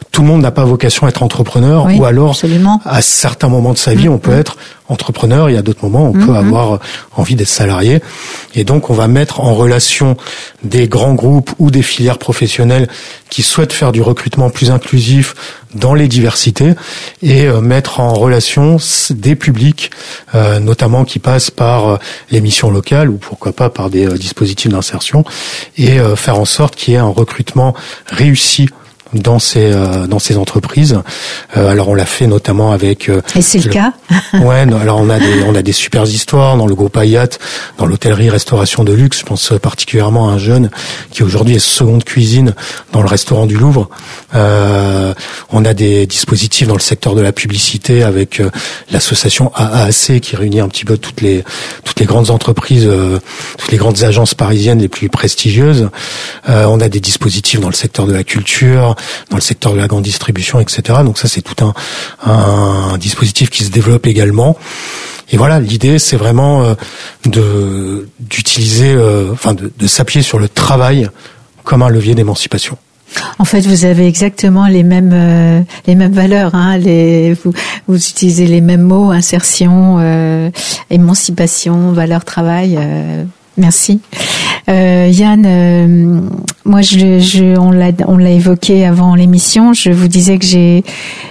tout le monde n'a pas vocation à être entrepreneur, oui, ou alors absolument. à certains moments de sa vie, mmh. on peut être entrepreneur, il y a d'autres moments, on mmh. peut avoir envie d'être salarié. Et donc, on va mettre en relation des grands groupes ou des filières professionnelles qui souhaitent faire du recrutement plus inclusif dans les diversités et euh, mettre en relation des publics, euh, notamment qui passent par euh, les missions locales ou pourquoi pas par des euh, dispositifs d'insertion, et euh, faire en sorte qu'il y ait un recrutement réussi dans ces euh, dans ces entreprises. Euh, alors on l'a fait notamment avec euh, et c'est le, le cas. Ouais, non, alors on a des on a des super histoires dans le groupe Hayat, dans l'hôtellerie restauration de luxe. Je pense particulièrement à un jeune qui aujourd'hui est seconde cuisine dans le restaurant du Louvre. Euh, on a des dispositifs dans le secteur de la publicité avec euh, l'association A A C qui réunit un petit peu toutes les toutes les grandes entreprises, euh, toutes les grandes agences parisiennes les plus prestigieuses. Euh, on a des dispositifs dans le secteur de la culture, dans le secteur de la grande distribution, et cetera. Donc ça, c'est tout un, un, un dispositif qui se développe également. Et voilà, l'idée, c'est vraiment euh, de d'utiliser, euh, enfin, de, de s'appuyer sur le travail comme un levier d'émancipation. En fait, vous avez exactement les mêmes euh, les mêmes valeurs. Hein, les, vous, vous utilisez les mêmes mots: insertion, euh, émancipation, valeur travail. Euh, merci. Euh, Yann, euh, moi, je, je, on l'a, on l'a évoqué avant l'émission. Je vous disais que j'ai,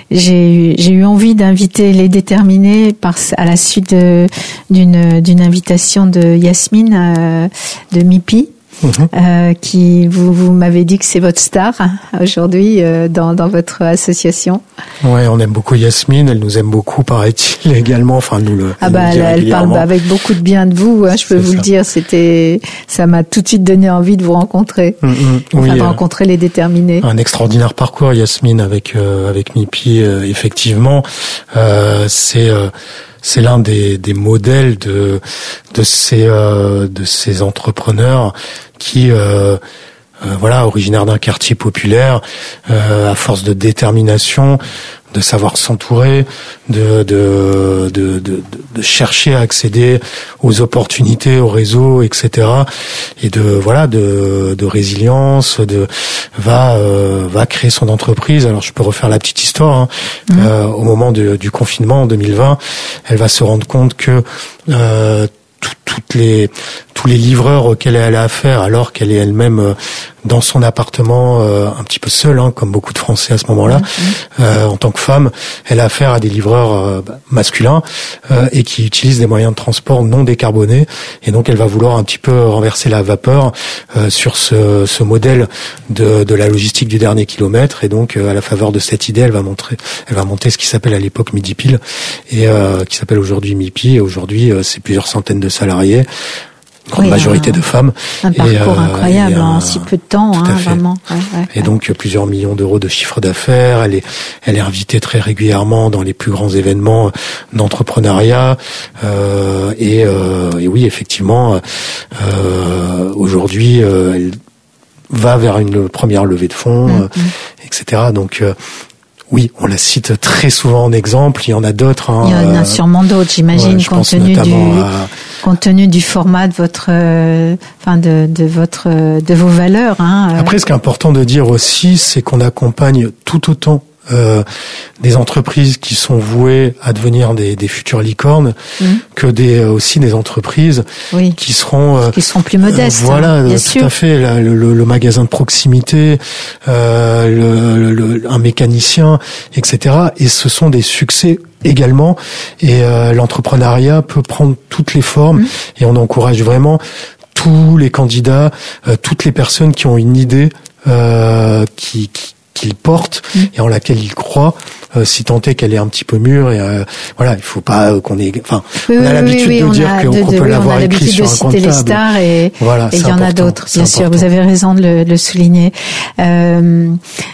j'ai, j'ai eu envie d'inviter les déterminés par, à la suite de, d'une, d'une invitation de Yasmine euh, de MIPI. Mmh. Euh, qui vous, vous m'avez dit que c'est votre star aujourd'hui euh, dans, dans votre association. Ouais, on aime beaucoup Yasmine, elle nous aime beaucoup, paraît-il également. Enfin, nous le. Ah bah, elle, elle parle avec beaucoup de bien de vous. Hein, je peux c'est vous ça. le dire. C'était, ça m'a tout de suite donné envie de vous rencontrer. Mmh, mmh. Enfin, oui, de rencontrer euh, les déterminés. Un extraordinaire parcours, Yasmine, avec euh, avec MIPI. Euh, effectivement, euh, c'est. Euh, C'est l'un des, des modèles de de ces euh, de ces entrepreneurs qui euh, euh, voilà, originaires d'un quartier populaire, euh, à force de détermination, de savoir s'entourer, de de, de de de chercher à accéder aux opportunités, aux réseaux, et cetera. Et de voilà de de résilience, de va euh, va créer son entreprise. Alors je peux refaire la petite histoire. Hein. Mmh. Euh, au moment de, du confinement en deux mille vingt, elle va se rendre compte que euh, toutes les tous les livreurs auxquels elle a affaire, alors qu'elle est elle-même euh, dans son appartement euh, un petit peu seule, hein, comme beaucoup de Français à ce moment-là, mmh. euh, en tant que femme, elle a affaire à des livreurs euh, masculins euh, et qui utilisent des moyens de transport non décarbonés, et donc elle va vouloir un petit peu renverser la vapeur euh, sur ce, ce modèle de, de la logistique du dernier kilomètre, et donc euh, à la faveur de cette idée, elle va montrer, elle va monter ce qui s'appelle à l'époque Midi Pile et euh, qui s'appelle aujourd'hui MIPI, et aujourd'hui euh, c'est plusieurs centaines de salariés. Grande oui, majorité un, de femmes. Un parcours et, euh, incroyable et, euh, en si peu de temps, hein, vraiment. Ouais, ouais, et ouais. donc plusieurs millions d'euros de chiffre d'affaires. Elle est, elle est invitée très régulièrement dans les plus grands événements d'entrepreneuriat. Euh, et, euh, et oui, effectivement, euh, aujourd'hui, euh, elle va vers une première levée de fonds, mmh, euh, et cetera. Donc euh, oui, on la cite très souvent en exemple. Il y en a d'autres. Hein. Il y en a sûrement d'autres, j'imagine, ouais, compte tenu du à... compte tenu du format de votre, euh, enfin de de votre, euh, de vos valeurs. Hein. Après, ce qui est important de dire aussi, c'est qu'on accompagne tout autant euh, des entreprises qui sont vouées à devenir des, des futures licornes, mmh. que des aussi des entreprises oui. qui seront euh, qui seront plus modestes. Euh, voilà, hein, bien tout sûr. à fait. La, le, le, le magasin de proximité, euh, le, le, un mécanicien, et cetera. Et ce sont des succès également. Et euh, l'entrepreneuriat peut prendre toutes les formes. Mmh. Et on encourage vraiment tous les candidats, euh, toutes les personnes qui ont une idée euh, qui, qui qu'il porte mmh. et en laquelle il croit, euh, si tant est qu'elle est un petit peu mûre, et euh, voilà, il faut pas euh, qu'on ait, enfin, oui, on a l'habitude oui, oui, de dire qu'on de, peut oui, l'avoir écrit sur un compte de citer les table. stars et voilà, il y en important, a d'autres, bien sûr. important. Vous avez raison de le, de le souligner. Euh,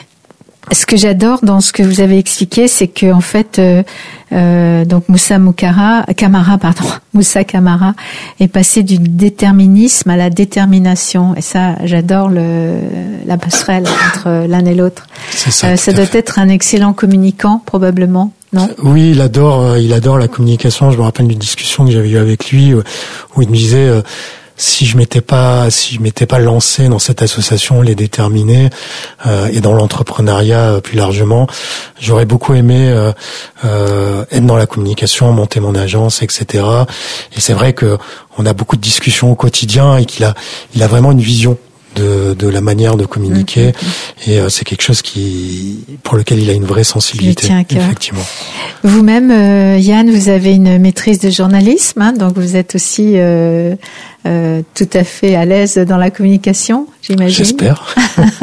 ce que j'adore dans ce que vous avez expliqué, c'est que en fait, euh, euh, donc Moussa Moukara, Camara, pardon, Moussa Camara est passé du déterminisme à la détermination, et ça, j'adore le la passerelle entre l'un et l'autre. C'est ça. Euh, ça doit fait. être un excellent communicant, probablement. Non. Oui, il adore, il adore la communication. Je me rappelle d'une discussion que j'avais eue avec lui où il me disait. si je m'étais pas si je m'étais pas lancé dans cette association Les Déterminés euh, et dans l'entrepreneuriat euh, plus largement, j'aurais beaucoup aimé euh, euh, être dans la communication, monter mon agence, et cetera. Et c'est vrai que on a beaucoup de discussions au quotidien et qu'il a il a vraiment une vision de de la manière de communiquer mmh. et euh, c'est quelque chose qui pour lequel il a une vraie sensibilité. Effectivement. Vous-même, euh, Yann, vous avez une maîtrise de journalisme, hein, donc vous êtes aussi euh, euh, tout à fait à l'aise dans la communication, j'imagine. J'espère.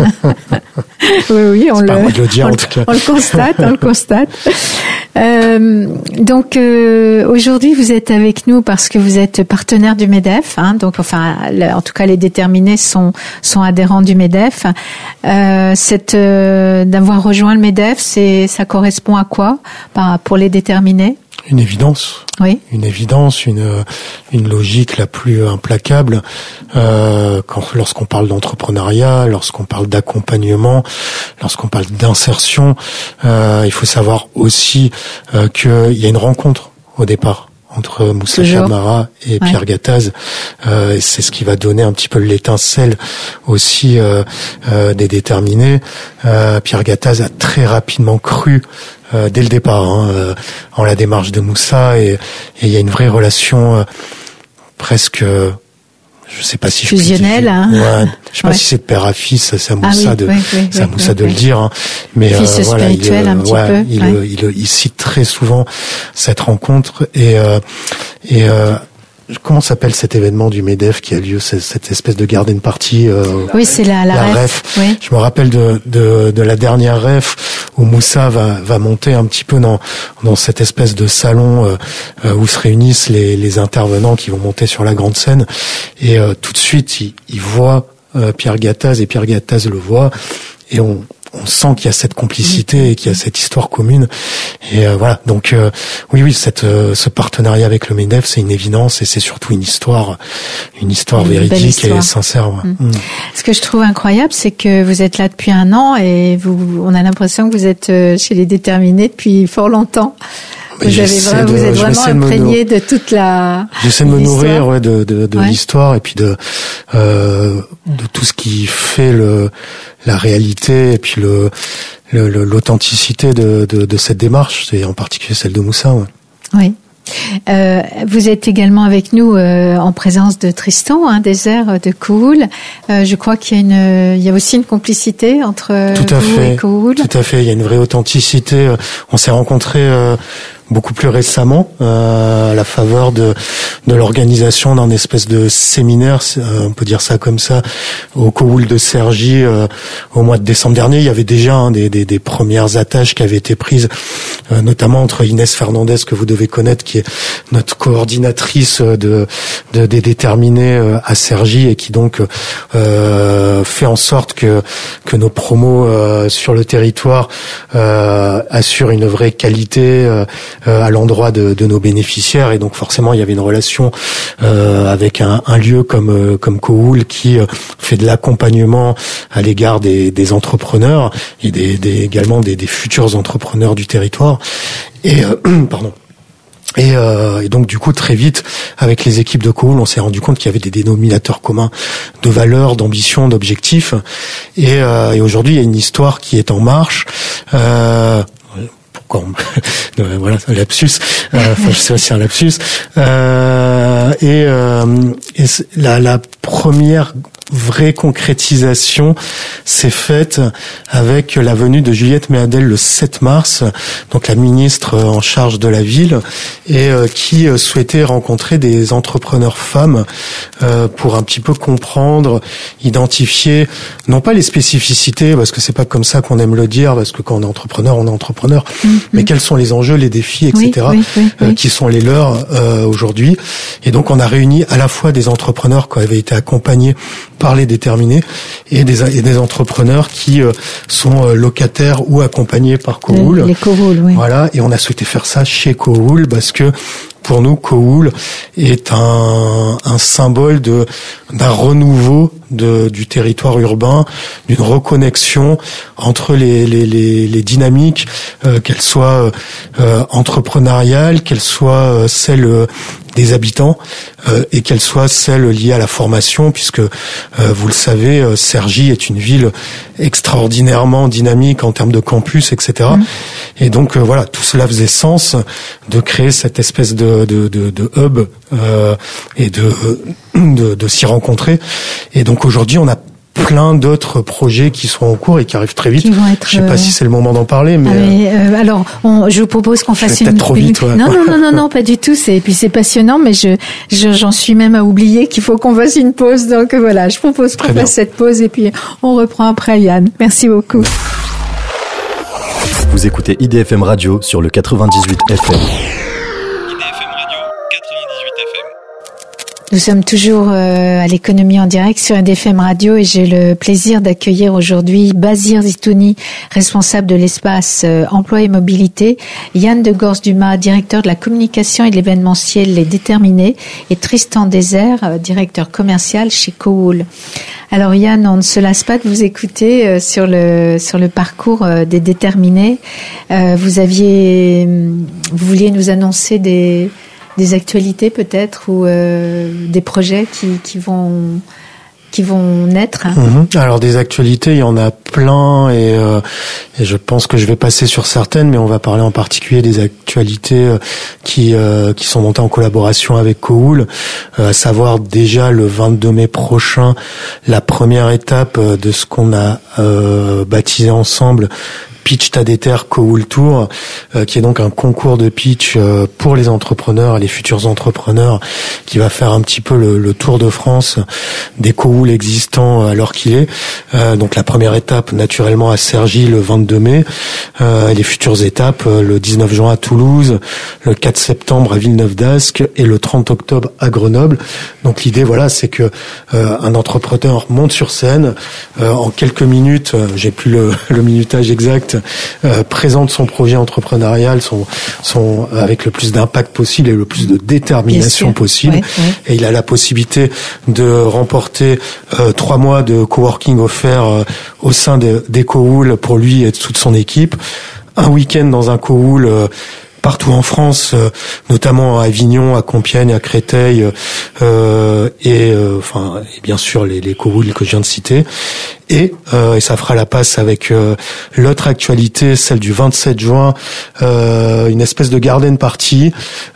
oui, oui, on c'est le, pas à moi de le dire, on, en tout cas. on le constate, on le constate. Euh, donc euh, aujourd'hui, vous êtes avec nous parce que vous êtes partenaire du MEDEF, hein, donc enfin, en tout cas, les déterminés sont sont adhérents du MEDEF. Euh, cette euh, d'avoir rejoint le MEDEF, c'est ça correspond à quoi pour les déterminés? Une évidence. Oui. Une évidence, une une logique la plus implacable. Euh, quand lorsqu'on parle d'entrepreneuriat, lorsqu'on parle d'accompagnement, lorsqu'on parle d'insertion, euh, il faut savoir aussi euh, qu'il y a une rencontre au départ entre Moussa Chamara et ouais. Pierre Gattaz. Euh, et c'est ce qui va donner un petit peu l'étincelle aussi euh, euh, des déterminés. Euh, Pierre Gattaz a très rapidement cru euh, dès le départ hein, euh, en la démarche de Moussa et il y a une vraie relation euh, presque... Euh, je sais pas si fusionnel, je hein. Ouais, je sais pas ouais. si c'est de père à fils, c'est à Moussa ah oui, de, oui, oui, c'est à Moussa oui, de oui. le dire, hein. Mais fils euh, voilà, spirituel il, un petit ouais, peu. Il, ouais. il, il, il cite très souvent cette rencontre et euh, et euh, comment s'appelle cet événement du MEDEF qui a lieu, cette espèce de garden party euh, Oui, c'est la, la, la ref. ref. Oui. Je me rappelle de, de, de la dernière ref où Moussa va, va monter un petit peu dans, dans cette espèce de salon euh, où se réunissent les, les intervenants qui vont monter sur la grande scène. Et euh, tout de suite, il, il voit euh, Pierre Gattaz et Pierre Gattaz le voit. Et on, on sent qu'il y a cette complicité et qu'il y a cette histoire commune. Et euh, voilà. Donc euh, oui, oui, cette, euh, ce partenariat avec le MEDEF, c'est une évidence et c'est surtout une histoire, une histoire une véridique histoire. Et sincère. Ouais. Mmh. Mmh. Ce que je trouve incroyable, c'est que vous êtes là depuis un an et vous, on a l'impression que vous êtes chez les déterminés depuis fort longtemps. Vous, avez vraiment, de, vous êtes vraiment imprégné de, de toute la. J'essaie de me nourrir, ouais, de, de, de ouais. l'histoire et puis de euh, de tout ce qui fait le la réalité et puis le, le, le l'authenticité de, de de cette démarche, et en particulier celle de Moussa. Ouais. Oui. Euh, vous êtes également avec nous euh, en présence de Tristan, hein, des airs de Kohoul. Euh, je crois qu'il y a une, il y a aussi une complicité entre tout à vous fait, et Kohoul. Tout à fait. Il y a une vraie authenticité. On s'est rencontrés euh, beaucoup plus récemment euh, à la faveur de de l'organisation d'un espèce de séminaire, euh, on peut dire ça comme ça, au Kohoul de Cergy euh, au mois de décembre dernier. Il y avait déjà hein, des, des, des premières attaches qui avaient été prises, euh, notamment entre Inès Fernandez, que vous devez connaître, qui est notre coordinatrice de, de des déterminés euh, à Cergy et qui donc euh, fait en sorte que que nos promos euh, sur le territoire euh, assurent une vraie qualité euh, à l'endroit de, de nos bénéficiaires. Et donc forcément il y avait une relation euh, avec un, un lieu comme comme Kohoul qui euh, fait de l'accompagnement à l'égard des, des entrepreneurs et des, des également des, des futurs entrepreneurs du territoire. Et euh, pardon. Et, euh, et donc du coup très vite avec les équipes de Kohoul, on s'est rendu compte qu'il y avait des dénominateurs communs de valeurs, d'ambitions, d'objectifs. Et, euh, et aujourd'hui il y a une histoire qui est en marche. Euh, Pourquoi on... voilà, un lapsus. Euh, enfin, je sais pas si c'est un lapsus. Euh, et, euh, et la, la première vraie concrétisation s'est faite avec la venue de Juliette Méadel le sept mars, donc la ministre en charge de la ville, et euh, qui souhaitait rencontrer des entrepreneurs femmes euh, pour un petit peu comprendre, identifier, non pas les spécificités, parce que c'est pas comme ça qu'on aime le dire, parce que quand on est entrepreneur, on est entrepreneur, mmh. mais quels sont les enjeux, les défis, et cetera, oui, oui, oui, euh, oui. qui sont les leurs euh, aujourd'hui. Et donc on a réuni à la fois des entrepreneurs qui avaient été accompagnés par les déterminés et des, et des entrepreneurs qui euh, sont euh, locataires ou accompagnés par Kohoul. Les Kohoul, oui. Voilà, et on a souhaité faire ça chez Kohoul parce que pour nous, Kohoul est un, un symbole de d'un renouveau de, du territoire urbain, d'une reconnexion entre les, les, les, les dynamiques, euh, qu'elles soient euh, entrepreneuriales, qu'elles soient euh, celles des habitants euh, et qu'elles soient celles liées à la formation, puisque euh, vous le savez, euh, Cergy est une ville extraordinairement dynamique en termes de campus, et cetera. Mmh. Et donc euh, voilà, tout cela faisait sens de créer cette espèce de, de, de, de hub euh, et de, de, de s'y rencontrer. Et donc aujourd'hui, on a plein d'autres projets qui sont en cours et qui arrivent très vite. Qui vont être, je sais pas euh... si c'est le moment d'en parler, mais, ah mais euh, alors on, je vous propose qu'on fasse une. Trop vite, ouais. Non non non non non pas du tout. C'est puis c'est passionnant, mais je, je j'en suis même à oublier qu'il faut qu'on fasse une pause. Donc voilà, je propose qu'on fasse cette pause et puis on reprend après, Yann. Merci beaucoup. Vous écoutez I D F M Radio sur le quatre-vingt-dix-huit F M. Nous sommes toujours euh, à l'économie en direct sur I D F M Radio et j'ai le plaisir d'accueillir aujourd'hui Basir Zitouni, responsable de l'espace euh, emploi et mobilité, Yann de Gors-Dumas, directeur de la communication et de l'événementiel Les Déterminés, et Tristan Désert, euh, directeur commercial chez Cowool. Alors Yann, on ne se lasse pas de vous écouter euh, sur le sur le parcours euh, des Déterminés. Euh, vous aviez, vous vouliez nous annoncer des des actualités peut-être ou euh, des projets qui, qui vont qui vont naître. Mmh. Alors des actualités, il y en a plein et, euh, et je pense que je vais passer sur certaines, mais on va parler en particulier des actualités euh, qui euh, qui sont montées en collaboration avec Cowool, euh, à savoir déjà le vingt-deux mai prochain la première étape de ce qu'on a euh, baptisé ensemble Pitch Ta Déter Cowool Tour, euh, qui est donc un concours de pitch euh, pour les entrepreneurs et les futurs entrepreneurs, qui va faire un petit peu le, le tour de France des Cowool existants alors qu'il est. Euh, donc la première étape naturellement à Cergy le vingt-deux mai, euh, et les futures étapes euh, le dix-neuf juin à Toulouse, le quatre septembre à Villeneuve-d'Ascq et le trente octobre à Grenoble. Donc l'idée voilà, c'est que euh, un entrepreneur monte sur scène euh, en quelques minutes, euh, j'ai plus le, le minutage exact, Euh, présente son projet entrepreneurial, son, son avec le plus d'impact possible et le plus de détermination possible. Ouais, ouais. Et il a la possibilité de remporter euh, trois mois de coworking offert euh, au sein de, des Cowool pour lui et toute son équipe. Un week-end dans un Cowool euh, partout en France, euh, notamment à Avignon, à Compiègne, à Créteil, euh, et euh, enfin, et bien sûr les, les Cowool que je viens de citer. Et, euh, et ça fera la passe avec euh, l'autre actualité, celle du vingt-sept juin, euh, une espèce de garden party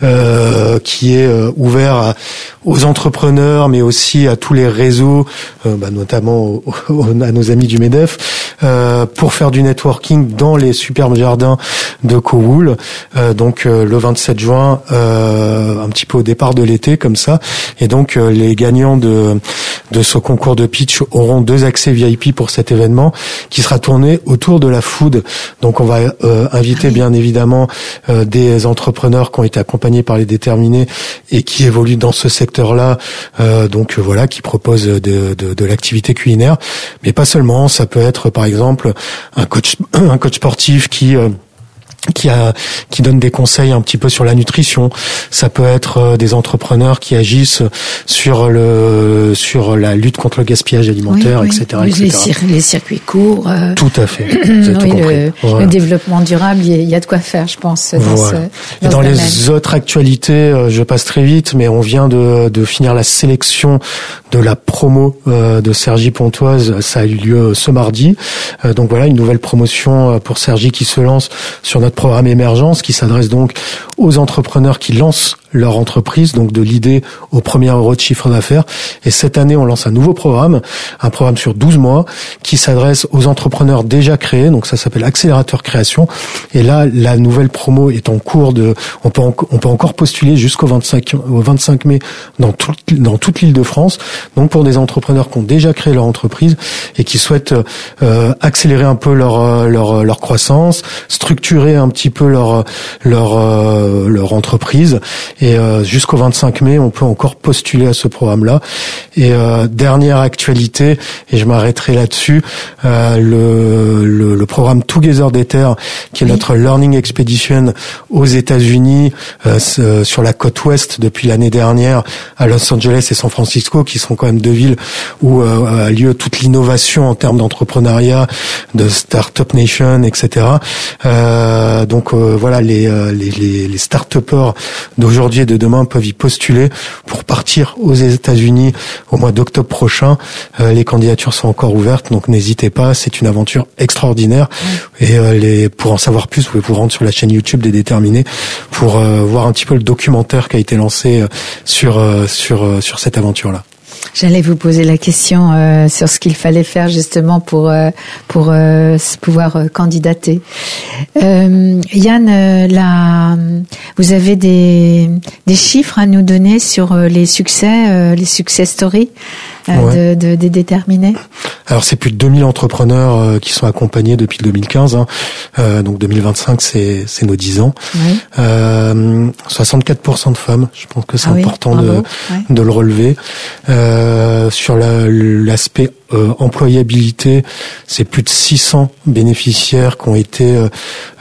euh, qui est euh, ouvert à, aux entrepreneurs, mais aussi à tous les réseaux, euh, bah, notamment au, au, à nos amis du MEDEF, euh, pour faire du networking dans les superbes jardins de Cowool. Euh, donc euh, le vingt-sept juin, euh, un petit peu au départ de l'été, comme ça. Et donc euh, les gagnants de de ce concours de pitch auront deux accès V I P pour cet événement qui sera tourné autour de la food. Donc on va euh, inviter bien évidemment euh, des entrepreneurs qui ont été accompagnés par les Déterminés et qui évoluent dans ce secteur-là, euh, donc euh, voilà, qui proposent de, de, de l'activité culinaire, mais pas seulement. Ça peut être par exemple un coach un coach sportif qui euh, qui a qui donne des conseils un petit peu sur la nutrition. Ça peut être euh, des entrepreneurs qui agissent sur le sur la lutte contre le gaspillage alimentaire, oui, oui. et cetera, les, et cetera. Cir- les circuits courts. Euh... Tout à fait. Vous avez oui, tout compris. Le, voilà. le développement durable, il y, y a de quoi faire, je pense. Dans voilà. ce, dans et dans les domaine. autres actualités, euh, je passe très vite, mais on vient de de finir la sélection de la promo euh, de Cergy Pontoise. Ça a eu lieu ce mardi. Euh, donc voilà, une nouvelle promotion pour Cergy qui se lance sur notre programme Émergence, qui s'adresse donc aux entrepreneurs qui lancent leur entreprise, donc de l'idée au premier euro de chiffre d'affaires. Et cette année, on lance un nouveau programme, un programme sur douze mois, qui s'adresse aux entrepreneurs déjà créés, donc ça s'appelle Accélérateur Création. Et là, la nouvelle promo est en cours de... On peut, en, on peut encore postuler jusqu'au vingt-cinq, au vingt-cinq mai dans, tout, dans toute l'île de France, donc pour des entrepreneurs qui ont déjà créé leur entreprise et qui souhaitent euh, accélérer un peu leur, leur, leur croissance, structurer un petit peu leur, leur, euh, leur entreprise. Et euh, jusqu'au vingt-cinq mai, on peut encore postuler à ce programme-là. Et euh, dernière actualité, et je m'arrêterai là-dessus, euh, le, le, le programme Together Déter, qui est oui. notre Learning Expedition aux États-Unis, euh, sur la côte ouest depuis l'année dernière, à Los Angeles et San Francisco, qui sont quand même deux villes où euh, a lieu toute l'innovation en termes d'entrepreneuriat, de Startup Nation, et cetera. Euh, donc euh, voilà, les, les, les, les start-upers d'aujourd'hui d'aujourd'hui et de demain peuvent y postuler pour partir aux États-Unis au mois d'octobre prochain. Euh, les candidatures sont encore ouvertes, donc n'hésitez pas. C'est une aventure extraordinaire. Mmh. Et euh, les, pour en savoir plus, vous pouvez vous rendre sur la chaîne YouTube des Déterminés pour euh, voir un petit peu le documentaire qui a été lancé euh, sur euh, sur euh, sur cette aventure-là. J'allais vous poser la question euh, sur ce qu'il fallait faire justement pour euh, pour euh, pouvoir euh, candidater. Euh, Yann, euh, la, vous avez des des chiffres à nous donner sur euh, les succès, euh, les success stories euh, ouais. de, de des Déterminés. Alors c'est plus de deux mille entrepreneurs euh, qui sont accompagnés depuis deux mille quinze. Hein. Euh, donc deux mille vingt-cinq, c'est c'est nos dix ans. Oui. Euh, soixante-quatre pour cent de femmes. Je pense que c'est ah important oui, de ouais. de le relever. Euh, sur la, l'aspect euh, employabilité, c'est plus de six cents bénéficiaires qui ont été euh,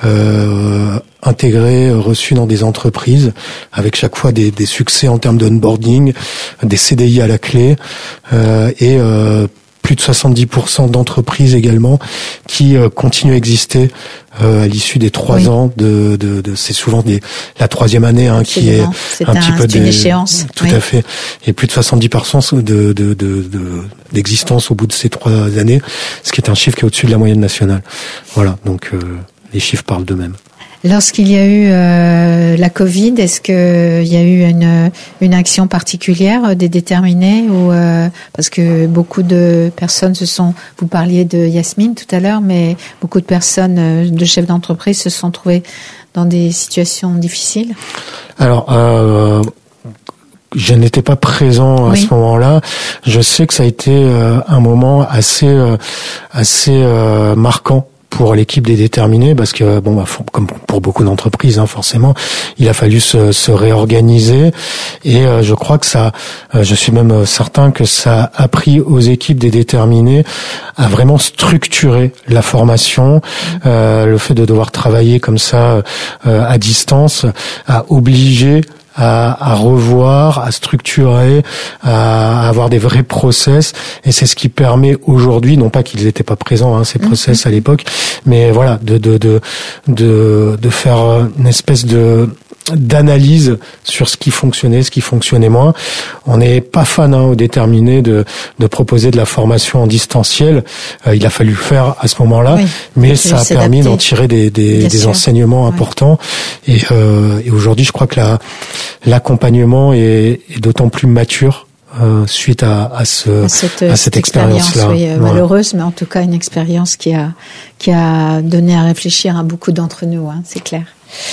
euh, intégrés, reçus dans des entreprises, avec chaque fois des, des succès en termes d'onboarding, des C D I à la clé, euh, et euh, plus de soixante-dix pour cent d'entreprises également qui euh, continuent à exister euh, à l'issue des trois oui. ans de, de, de c'est souvent des la troisième année hein, qui est c'est un, un petit peu c'est une échéance. Tout oui. à fait. Et plus de soixante-dix pour cent de, de, de, de, d'existence au bout de ces trois années, ce qui est un chiffre qui est au-dessus de la moyenne nationale. Voilà, donc euh, les chiffres parlent d'eux-mêmes. Lorsqu'il y a eu euh, la Covid, est-ce qu'il y a eu une, une action particulière des Déterminés ou euh, parce que beaucoup de personnes se sont, vous parliez de Yasmine tout à l'heure, mais beaucoup de personnes, de chefs d'entreprise se sont trouvés dans des situations difficiles. Alors, euh, je n'étais pas présent à oui. ce moment-là. Je sais que ça a été euh, un moment assez, euh, assez euh, marquant pour l'équipe des Déterminés, parce que bon, bah, comme pour beaucoup d'entreprises, hein, forcément, il a fallu se, se réorganiser. Et euh, je crois que ça, euh, je suis même certain que ça a appris aux équipes des Déterminés à vraiment structurer la formation, euh, le fait de devoir travailler comme ça euh, à distance, à obliger à, à revoir, à structurer, à avoir des vrais process, et c'est ce qui permet aujourd'hui, non pas qu'ils n'étaient pas présents hein, ces process mmh. à l'époque, mais voilà, de de de de de faire une espèce de d'analyse sur ce qui fonctionnait, ce qui fonctionnait moins. On n'est pas fan hein, au Déterminé de de proposer de la formation en distanciel. Euh, il a fallu le faire à ce moment-là, oui, mais ça a permis d'en tirer des des, des enseignements oui. importants. Et, euh, et aujourd'hui, je crois que la l'accompagnement est, est d'autant plus mature. Euh, suite à, à, ce, à cette, à cette expérience-là. Oui, euh, voilà. Malheureuse, mais en tout cas une expérience qui a, qui a donné à réfléchir à beaucoup d'entre nous, hein, c'est clair.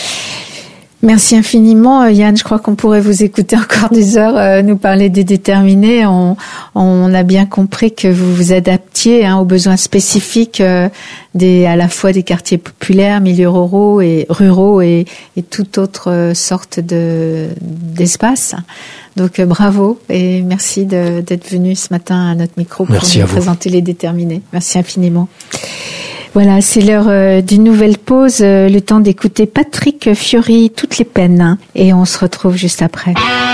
Merci infiniment, Yann. Je crois qu'on pourrait vous écouter encore des heures, euh, nous parler des Déterminés. On, on a bien compris que vous vous adaptiez hein, aux besoins spécifiques euh, des, à la fois des quartiers populaires, milieux ruraux et ruraux et, et toute autre sorte de d'espace. Donc euh, bravo et merci de, d'être venu ce matin à notre micro pour merci nous présenter les Déterminés. Merci infiniment. Voilà, c'est l'heure euh, d'une nouvelle pause, euh, le temps d'écouter Patrick Fiori, Toutes les peines, hein, et on se retrouve juste après.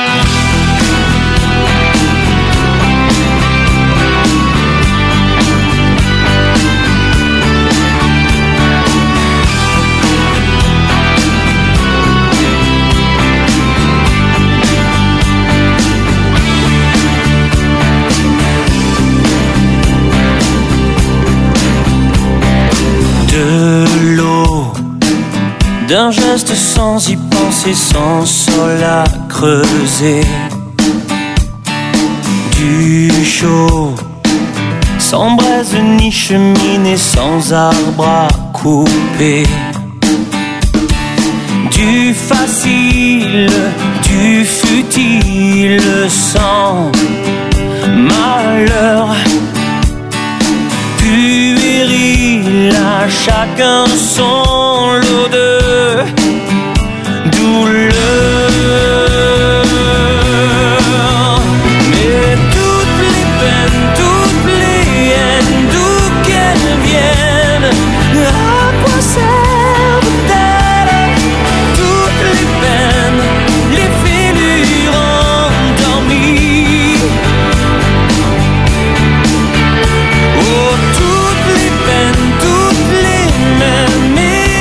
D'un geste sans y penser, sans sol à creuser. Du chaud, sans braise ni cheminée, sans arbre à couper. Du facile, du futile, sans malheur. Puéril, à chacun son lot de douleur. Mais toutes les peines, toutes les haines, d'où qu'elles viennent, à quoi servent-elles? Toutes les peines, les fêlures endormies. Oh, toutes les peines, toutes les mêmes.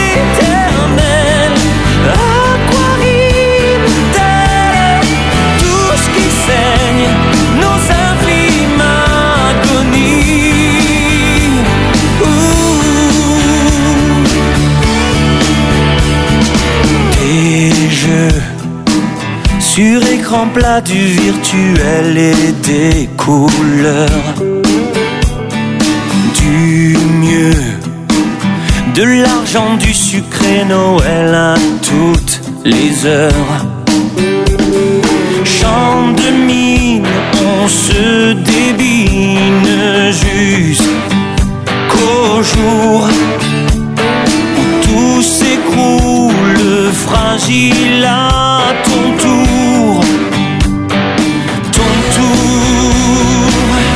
sur écran plat du virtuel et des couleurs. Du mieux, de l'argent, du sucré, Noël à toutes les heures. Chant de mine, on se débine jusqu'au jour où tout s'écroule, fragile à ton tour, ton tour.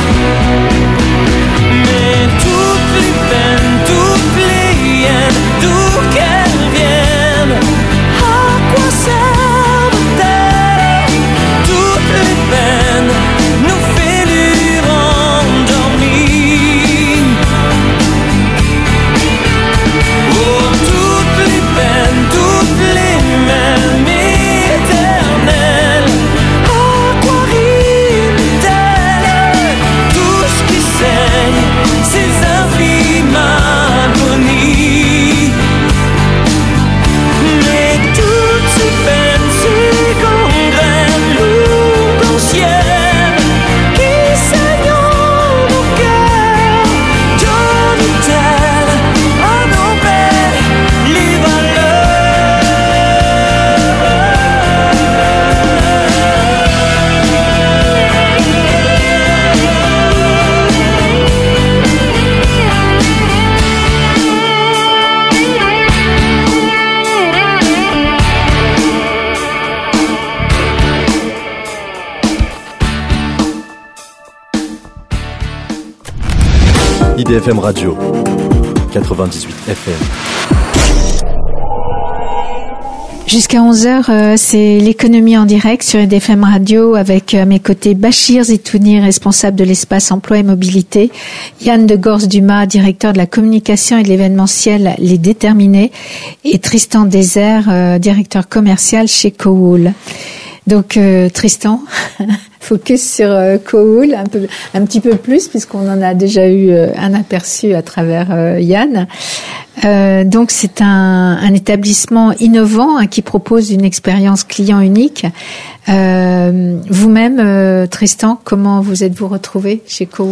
Mais toutes les peines, toutes les haines, d'où qu'elles viennent, à quoi servent-elles? Toutes les peines, nos fêlures endormies. Oh, toutes les peines, toutes les mêmes éternelles, à quoi riment-elles? Tout ce qui saigne, ces infimes agonies. Mais toutes ces peines, ces gangrènes lourdes, anciennes, qui saignent en nos cœurs, donnent-elles à nos pères les I D F M Radio quatre-vingt-dix-huit F M. Jusqu'à onze heures, euh, c'est l'économie en direct sur I D F M Radio avec à mes côtés Bachir Zitouni, responsable de l'espace emploi et mobilité, Yann de Gors-Dumas, directeur de la communication et de l'événementiel Les Déterminés, et Tristan Désert, euh, directeur commercial chez Cowool. Donc euh, Tristan, focus sur euh, Cowool un peu, un petit peu plus puisqu'on en a déjà eu euh, un aperçu à travers euh, Yann. Euh, donc c'est un, un établissement innovant hein, qui propose une expérience client unique. Euh, vous-même, euh, Tristan, comment vous êtes-vous retrouvé chez Cowool ?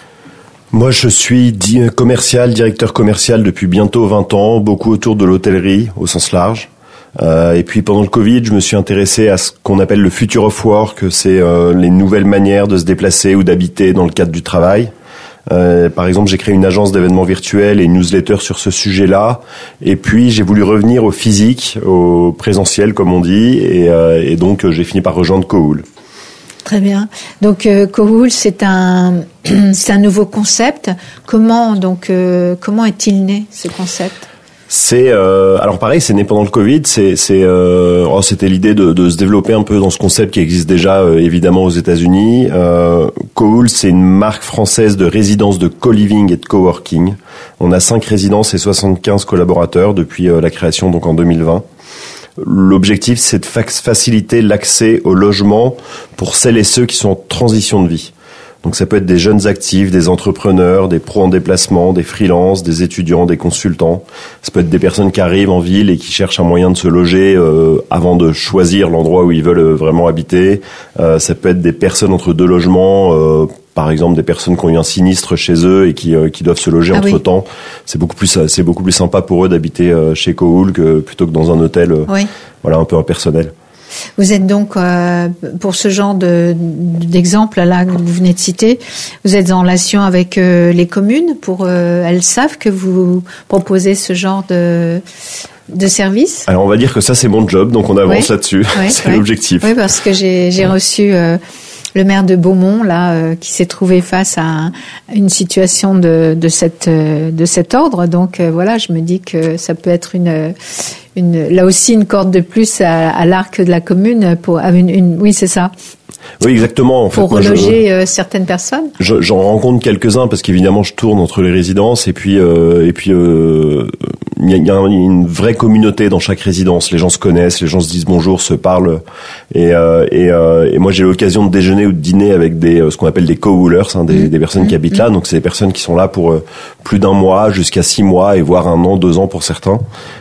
Moi, je suis di- commercial, directeur commercial depuis bientôt vingt ans, beaucoup autour de l'hôtellerie au sens large. Euh, et puis pendant le Covid, je me suis intéressé à ce qu'on appelle le future of work, c'est euh, les nouvelles manières de se déplacer ou d'habiter dans le cadre du travail. Euh, par exemple, j'ai créé une agence d'événements virtuels et une newsletter sur ce sujet-là. Et puis, j'ai voulu revenir au physique, au présentiel, comme on dit, et, euh, et donc euh, j'ai fini par rejoindre Cowool. Très bien. Donc euh, Cowool, c'est un c'est un nouveau concept. Comment donc euh, comment est-il né ce concept ? C'est euh, alors pareil, c'est né pendant le Covid. C'est c'est euh, oh, c'était l'idée de, de se développer un peu dans ce concept qui existe déjà euh, évidemment aux États-Unis. Euh, Cowool, c'est une marque française de résidence de co-living et de coworking. On a cinq résidences et soixante-quinze collaborateurs depuis euh, la création donc en deux mille vingt. L'objectif, c'est de faciliter l'accès au logement pour celles et ceux qui sont en transition de vie. Donc ça peut être des jeunes actifs, des entrepreneurs, des pros en déplacement, des freelances, des étudiants, des consultants. Ça peut être des personnes qui arrivent en ville et qui cherchent un moyen de se loger euh, avant de choisir l'endroit où ils veulent vraiment habiter. Euh, ça peut être des personnes entre deux logements, euh, par exemple des personnes qui ont eu un sinistre chez eux et qui, euh, qui doivent se loger ah entre-temps. Oui. C'est beaucoup plus c'est beaucoup plus sympa pour eux d'habiter euh, chez Cowool que plutôt que dans un hôtel euh, oui. voilà un peu impersonnel. Vous êtes donc, euh, pour ce genre de, d'exemple là que vous venez de citer, vous êtes en relation avec euh, les communes pour, euh, elles savent que vous proposez ce genre de, de service ? Alors on va dire que ça c'est mon job, donc on avance oui. là-dessus, oui, c'est oui. l'objectif. Oui, parce que j'ai, j'ai reçu euh, le maire de Beaumont là, euh, qui s'est trouvé face à une situation de, de, cette, euh, de cet ordre, donc euh, voilà, je me dis que ça peut être une... Une, là aussi une corde de plus à, à l'arc de la commune pour une, une oui c'est ça. Oui exactement. En pour fait, reloger moi, je, euh, certaines personnes. Je, j'en rencontre quelques-uns parce qu'évidemment je tourne entre les résidences et puis euh, et puis euh, il y, y a une vraie communauté dans chaque résidence. Les gens se connaissent, les gens se disent bonjour, se parlent et euh, et, euh, et moi j'ai l'occasion de déjeuner ou de dîner avec des euh, ce qu'on appelle des co-woolers, hein, des, mmh. des personnes mmh. qui habitent là. Donc c'est des personnes qui sont là pour euh, plus d'un mois jusqu'à six mois et voire un an, deux ans pour certains.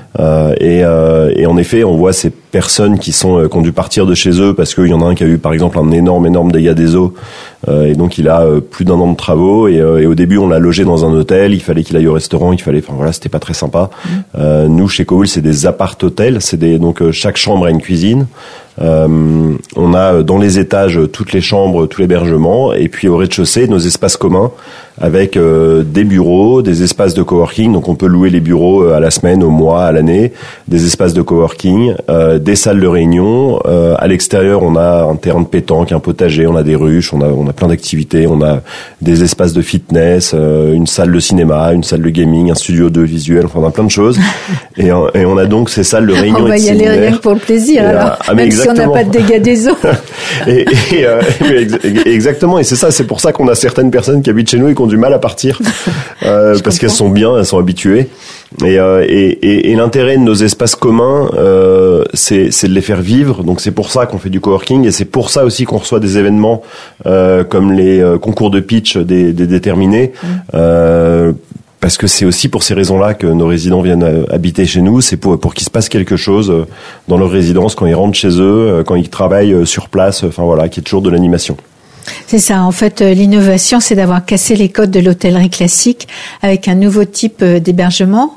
Euh, et, euh, et en effet, on voit ces personnes qui sont euh, qui ont dû partir de chez eux parce qu'il y en a un qui a eu par exemple un énorme énorme dégât des eaux euh, et donc il a euh, plus d'un an de travaux et, euh, et au début on l'a logé dans un hôtel, il fallait qu'il aille au restaurant, il fallait, enfin voilà, c'était pas très sympa. Mmh. Euh, nous chez Cowool c'est des appart-hôtels, c'est des donc euh, chaque chambre a une cuisine. Euh, on a dans les étages toutes les chambres, tout l'hébergement, et puis au rez-de-chaussée nos espaces communs avec euh, des bureaux, des espaces de coworking, donc on peut louer les bureaux à la semaine, au mois, à l'année, des espaces de coworking, euh, des salles de réunion. Euh, à l'extérieur, on a un terrain de pétanque, un potager, on a des ruches, on a on a plein d'activités, on a des espaces de fitness, euh, une salle de cinéma, une salle de gaming, un studio de visuel, enfin on a plein de choses. et, et on a donc ces salles de réunion. On va y aller rien que pour le plaisir, et, alors. Ah, même si on n'a pas de dégâts des eaux. et, et, euh, exactement, et c'est ça, c'est pour ça qu'on a certaines personnes qui habitent chez nous et qui ont du mal à partir euh, parce comprends. Qu'elles sont bien, elles sont habituées. Et, euh, et, et, et l'intérêt de nos espaces communs, euh, c'est, c'est de les faire vivre. Donc c'est pour ça qu'on fait du coworking et c'est pour ça aussi qu'on reçoit des événements euh, comme les euh, concours de pitch des, des déterminés. Mmh. Euh, Parce que c'est aussi pour ces raisons-là que nos résidents viennent habiter chez nous. C'est pour, pour qu'il se passe quelque chose dans leur résidence quand ils rentrent chez eux, quand ils travaillent sur place. Enfin voilà, qu'il y ait toujours de l'animation. C'est ça. En fait, l'innovation, c'est d'avoir cassé les codes de l'hôtellerie classique avec un nouveau type d'hébergement.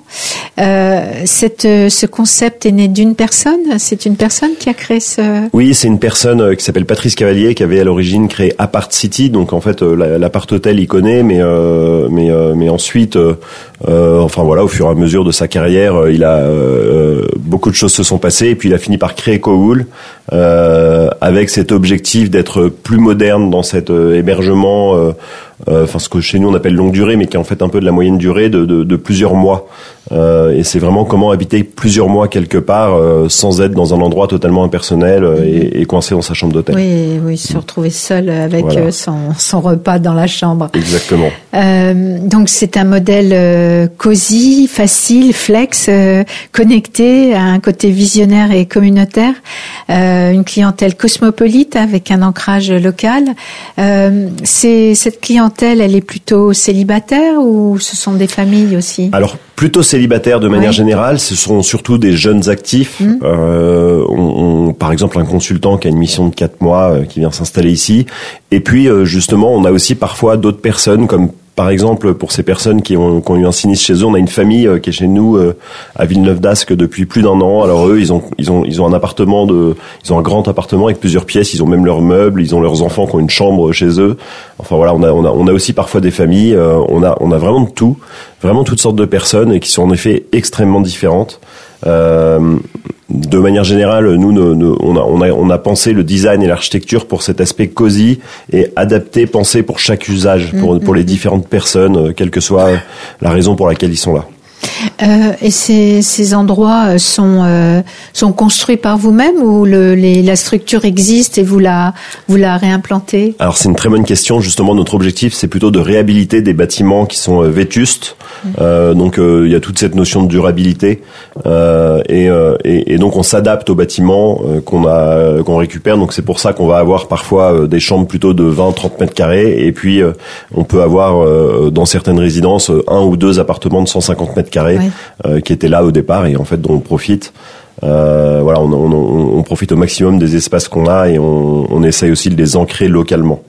Euh, cette, ce concept est né d'une personne. C'est une personne qui a créé ce. Oui, c'est une personne qui s'appelle Patrice Cavalier qui avait à l'origine créé Apart City. Donc en fait, l'appart hôtel, il connaît, mais euh, mais euh, mais ensuite, euh, enfin voilà, au fur et à mesure de sa carrière, il a euh, beaucoup de choses se sont passées et puis il a fini par créer Cowool euh, avec cet objectif d'être plus moderne dans cet euh, hébergement, euh, euh, enfin ce que chez nous on appelle longue durée, mais qui est en fait un peu de la moyenne durée de, de, de plusieurs mois. Euh, et c'est vraiment comment habiter plusieurs mois quelque part euh, sans être dans un endroit totalement impersonnel euh, et, et coincé dans sa chambre d'hôtel. Oui, oui, se retrouver seul avec voilà. euh, son, son repas dans la chambre. Exactement. Euh, donc c'est un modèle euh, cosy, facile, flex, euh, connecté, à un côté visionnaire et communautaire, euh, une clientèle cosmopolite avec un ancrage local. Euh, c'est, cette clientèle, elle est plutôt célibataire ou ce sont des familles aussi ? Alors, plutôt célibataires de manière oui. générale, ce sont surtout des jeunes actifs. Mmh. Euh, on, on, par exemple, un consultant qui a une mission de quatre mois euh, qui vient s'installer ici. Et puis, euh, justement, on a aussi parfois d'autres personnes comme par exemple, pour ces personnes qui ont, qui ont eu un sinistre chez eux, on a une famille euh, qui est chez nous euh, à Villeneuve-d'Ascq depuis plus d'un an. Alors eux, ils ont, ils ont, ils ont un appartement de, ils ont un grand appartement avec plusieurs pièces. Ils ont même leurs meubles. Ils ont leurs enfants qui ont une chambre chez eux. Enfin voilà, on a, on a, on a aussi parfois des familles. Euh, on a, on a vraiment de tout, vraiment toutes sortes de personnes et qui sont en effet extrêmement différentes. Euh, de manière générale, nous, nous, nous, on, a, on, a, on a pensé le design et l'architecture pour cet aspect cosy et adapté, pensé pour chaque usage, pour, pour les différentes personnes, quelle que soit la raison pour laquelle ils sont là. Euh, et ces, ces endroits sont euh, sont construits par vous-même ou le, les, la structure existe et vous la vous la réimplantez ? Alors c'est une très bonne question. Justement, notre objectif c'est plutôt de réhabiliter des bâtiments qui sont euh, vétustes. Mmh. Euh, donc euh, il y a toute cette notion de durabilité euh, et, euh, et et donc on s'adapte aux bâtiments euh, qu'on a euh, qu'on récupère. Donc c'est pour ça qu'on va avoir parfois euh, des chambres plutôt de vingt à trente mètres carrés et puis euh, on peut avoir euh, dans certaines résidences un ou deux appartements de cent cinquante mètres carrés. Oui. Euh, qui étaient là au départ et en fait dont on profite. Euh, voilà, on, on, on profite au maximum des espaces qu'on a et on, on essaye aussi de les ancrer localement.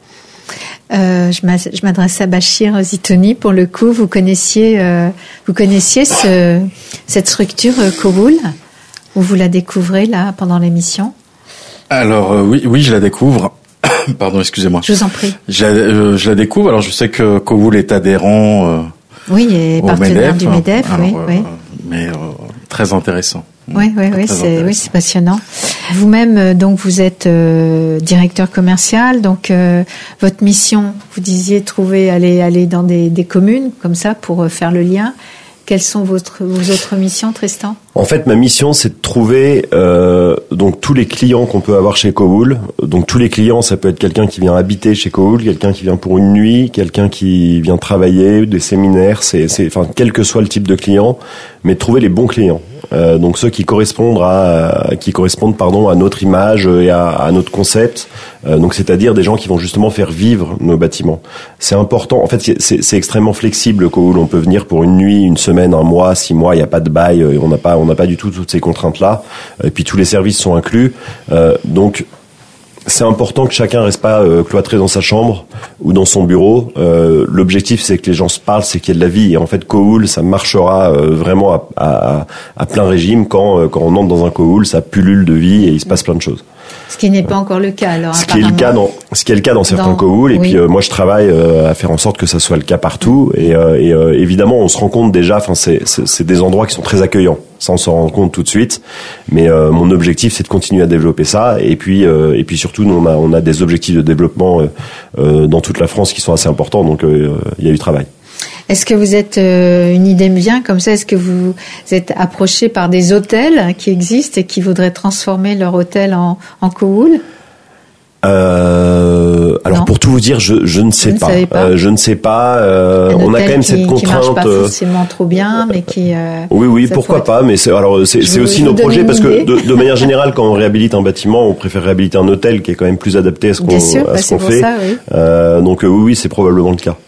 Euh, je m'adresse à Bachir Zitouni. Pour le coup, vous connaissiez, euh, vous connaissiez ce, cette structure euh, Cowool ou vous la découvrez là pendant l'émission ? Alors euh, oui, oui, je la découvre. Pardon, excusez-moi. Je vous en prie. Je la, euh, je la découvre. Alors je sais que Cowool est adhérent. Euh, Oui, et partenaire du MEDEF, alors, oui, euh, oui. Mais euh, très intéressant. Oui, oui, oui, c'est, oui, c'est passionnant. Vous-même, donc, vous êtes euh, directeur commercial, donc euh, votre mission, vous disiez trouver, aller, aller dans des, des communes comme ça pour euh, faire le lien. Quelles sont votre, vos autres missions, Tristan ? En fait, ma mission, c'est de trouver euh, donc tous les clients qu'on peut avoir chez Cowool. Donc tous les clients, ça peut être quelqu'un qui vient habiter chez Cowool, quelqu'un qui vient pour une nuit, quelqu'un qui vient travailler, des séminaires. C'est, c'est, enfin, quel que soit le type de client, mais trouver les bons clients. euh, donc ceux qui correspondent à qui correspondent pardon à notre image et à, à notre concept. Euh, donc c'est-à-dire des gens qui vont justement faire vivre nos bâtiments. C'est important. En fait, c'est, c'est extrêmement flexible le cowork. On peut venir pour une nuit, une semaine, un mois, six mois. Il n'y a pas de bail. On n'a pas on n'a pas du tout toutes ces contraintes-là. Et puis tous les services sont inclus. Euh, donc c'est important que chacun reste pas euh, cloîtré dans sa chambre ou dans son bureau. Euh, l'objectif, c'est que les gens se parlent, c'est qu'il y ait de la vie. Et en fait, cowork, ça marchera euh, vraiment à, à, à plein régime. Quand, euh, quand on entre dans un cowork, ça pullule de vie et il se passe plein de choses. Ce qui n'est pas encore le cas, alors. Ce qui est le cas dans, ce qui est le cas dans certains dans... cowork. Et oui. puis euh, moi, je travaille euh, à faire en sorte que ça soit le cas partout. Et, euh, et euh, évidemment, on se rend compte déjà. Enfin, c'est, c'est, c'est des endroits qui sont très accueillants. Ça, on s'en rend compte tout de suite. Mais euh, mon objectif, c'est de continuer à développer ça. Et puis, euh, et puis surtout, nous, on a, on a des objectifs de développement euh, euh, dans toute la France qui sont assez importants. Donc, euh, il y a du travail. Est-ce que vous êtes, euh, une idée me vient comme ça, est-ce que vous êtes approché par des hôtels qui existent et qui voudraient transformer leur hôtel en, en cowork? Euh, alors non. Pour tout vous dire, je, je ne sais vous pas. Ne pas. Euh, je ne sais pas. Euh, on a quand même qui, cette contrainte. Qui marche pas forcément trop bien, mais qui. Euh, oui, oui, pourquoi pas. Mais c'est, alors c'est, c'est aussi nos projets parce que de, de manière générale, quand on réhabilite un bâtiment, on préfère réhabiliter un hôtel qui est quand même plus adapté à ce qu'on, bien sûr, à ce bah, qu'on fait. Ça, oui. euh, donc euh, oui, oui, c'est probablement le cas.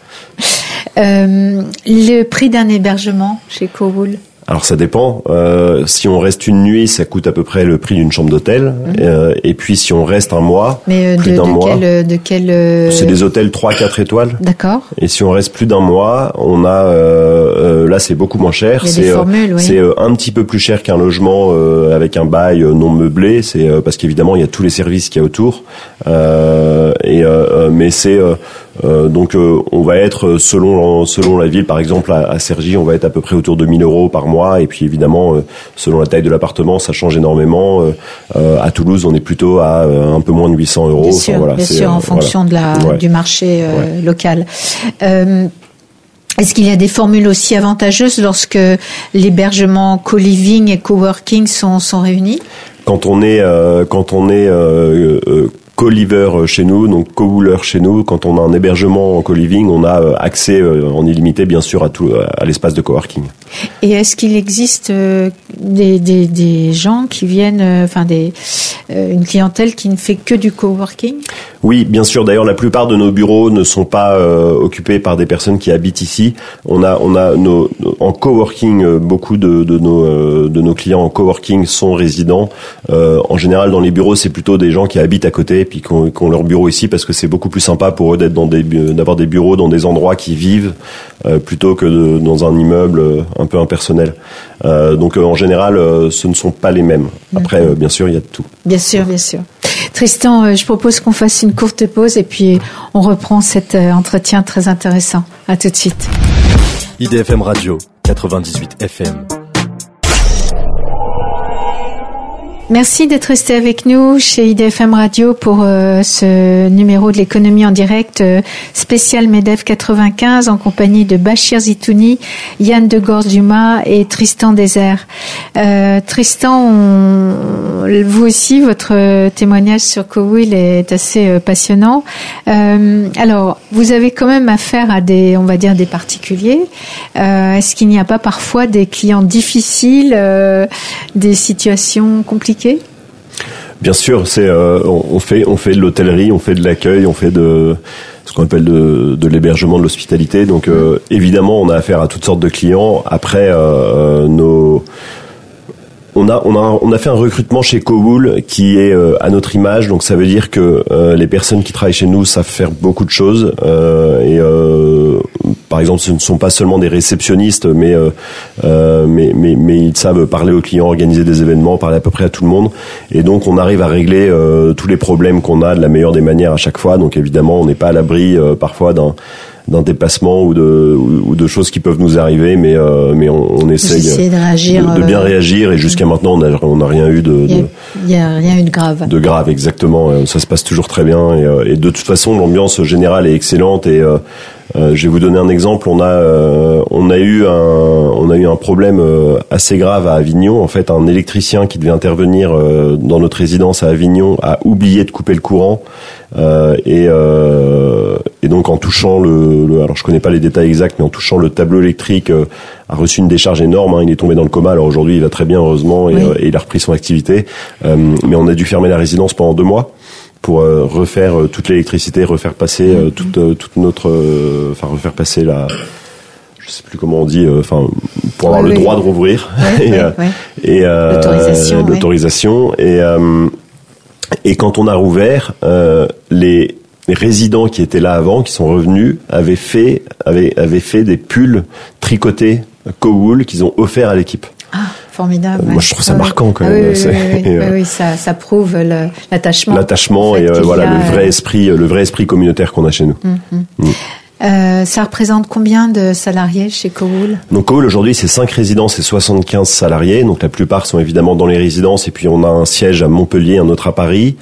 Euh, le prix d'un hébergement chez cowork? Alors ça dépend. Euh, si on reste une nuit, ça coûte à peu près le prix d'une chambre d'hôtel. Mmh. Euh, et puis si on reste un mois, mais plus de, d'un de mois, quel, de quel euh... c'est des hôtels trois quatre étoiles. D'accord. Et si on reste plus d'un mois, on a euh, euh, là c'est beaucoup moins cher. Il y a c'est des formules, euh, oui. c'est euh, un petit peu plus cher qu'un logement euh, avec un bail non meublé. C'est euh, parce qu'évidemment il y a tous les services qu'il y a autour. Euh, et euh, mais c'est euh, Euh, donc euh, on va être selon selon la ville, par exemple à, à Cergy, on va être à peu près autour de mille euros par mois. Et puis évidemment, euh, selon la taille de l'appartement, ça change énormément. Euh, euh, à Toulouse, on est plutôt à euh, un peu moins de huit cents euros. Bien sûr, enfin, voilà, bien sûr, euh, en fonction voilà. de la ouais. du marché euh, ouais. local. Euh, Est-ce qu'il y a des formules aussi avantageuses lorsque l'hébergement co-living et coworking sont sont réunis? Quand on est euh, quand on est euh, euh, co-liver chez nous, donc co-wooler chez nous, quand on a un hébergement en co-living, on a accès en illimité, bien sûr, à tout, à l'espace de coworking. Et est-ce qu'il existe des, des, des gens qui viennent, enfin des, une clientèle qui ne fait que du coworking? Oui, bien sûr. D'ailleurs, la plupart de nos bureaux ne sont pas euh, occupés par des personnes qui habitent ici. On a, on a nos, nos en coworking, beaucoup de, de nos, euh, de nos clients en coworking sont résidents. Euh, en général, dans les bureaux, c'est plutôt des gens qui habitent à côté et puis qui ont, qui ont leur bureau ici parce que c'est beaucoup plus sympa pour eux d'être dans des, d'avoir des bureaux dans des endroits qui vivent euh, plutôt que de, dans un immeuble un peu impersonnel. Euh, donc, euh, en général, euh, ce ne sont pas les mêmes. Après, euh, bien sûr, il y a de tout. Bien sûr, bien sûr. Tristan, euh, je propose qu'on fasse une courte pause et puis on reprend cet euh, entretien très intéressant. À tout de suite. I D F M Radio, quatre-vingt-dix-huit F M. Merci d'être resté avec nous chez I D F M Radio pour euh, ce numéro de l'économie en direct euh, spécial MEDEF quatre-vingt-quinze en compagnie de Bachir Zitouni, Yann de Gors-Dumas et Tristan Désert. Euh, Tristan, on, vous aussi, votre témoignage sur cowork est assez euh, passionnant. Euh, alors, vous avez quand même affaire à des, on va dire, des particuliers. Euh, est-ce qu'il n'y a pas parfois des clients difficiles, euh, des situations compliquées? Bien sûr, c'est euh, on fait on fait de l'hôtellerie, on fait de l'accueil, on fait de ce qu'on appelle de, de l'hébergement, de l'hospitalité. Donc euh, évidemment, on a affaire à toutes sortes de clients. Après, euh, nos On a, on a, on a fait un recrutement chez cowork qui est euh, à notre image, donc ça veut dire que euh, les personnes qui travaillent chez nous savent faire beaucoup de choses. Euh, et euh, par exemple, ce ne sont pas seulement des réceptionnistes, mais, euh, euh, mais, mais, mais ils savent parler aux clients, organiser des événements, parler à peu près à tout le monde. Et donc, on arrive à régler euh, tous les problèmes qu'on a de la meilleure des manières à chaque fois. Donc, évidemment, on n'est pas à l'abri euh, parfois d'un d'un déplacement ou de ou de choses qui peuvent nous arriver, mais euh, mais on, on essaye de, réagir, de, de bien réagir et jusqu'à maintenant on a on n'a rien eu de il y a, y a rien eu de grave de grave exactement. Ça se passe toujours très bien et, et de toute façon l'ambiance générale est excellente et Euh, je vais vous donner un exemple. On a, euh, on a eu un, on a eu un problème euh, assez grave à Avignon. En fait, un électricien qui devait intervenir euh, dans notre résidence à Avignon a oublié de couper le courant. Euh, et, euh, et donc en touchant le, le, alors je connais pas les détails exacts, mais en touchant le tableau électrique, euh, a reçu une décharge énorme. Hein, il est tombé dans le coma. Alors aujourd'hui, il va très bien, heureusement, et, oui. euh, et il a repris son activité. Euh, mais on a dû fermer la résidence pendant deux mois pour euh, refaire euh, toute l'électricité, refaire passer euh, toute, euh, toute notre, euh, enfin refaire passer la, je sais plus comment on dit, enfin euh, pour avoir oui, le oui. droit de rouvrir oui, et, oui, euh, oui. et euh, l'autorisation. l'autorisation oui. et euh, et quand on a rouvert, euh, les, les résidents qui étaient là avant, qui sont revenus, avaient fait, avaient, avaient fait des pulls tricotés Cowool qu'ils ont offerts à l'équipe. Ah, formidable. Euh, moi, je trouve ça ah, marquant quand ah, même. Oui, c'est, oui, oui, et, euh, oui, oui, ça, ça prouve le, l'attachement. L'attachement en fait, et euh, voilà a, le vrai esprit, le vrai esprit communautaire qu'on a chez nous. Mm-hmm. Mm. Euh, ça représente combien de salariés chez Cowool ? Donc Cowool aujourd'hui c'est cinq résidences et soixante-quinze salariés. Donc la plupart sont évidemment dans les résidences et puis on a un siège à Montpellier, un autre à Paris.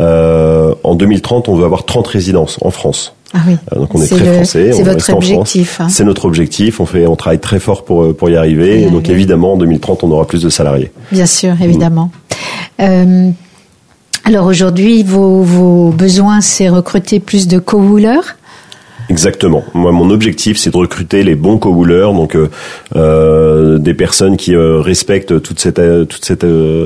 Euh, en deux mille trente on veut avoir trente résidences en France. Ah oui. Euh, donc on est c'est très le, français. C'est on votre objectif. Hein. C'est notre objectif. On fait, on travaille très fort pour pour y arriver. Y et donc arriver. évidemment en deux mille trente on aura plus de salariés. Bien sûr, évidemment. Mmh. Euh, alors aujourd'hui vos vos besoins c'est recruter plus de cowoolers. Exactement. Moi, mon objectif, c'est de recruter les bons cowoolers, donc euh, euh, des personnes qui euh, respectent toute cette, euh, toute cette, euh,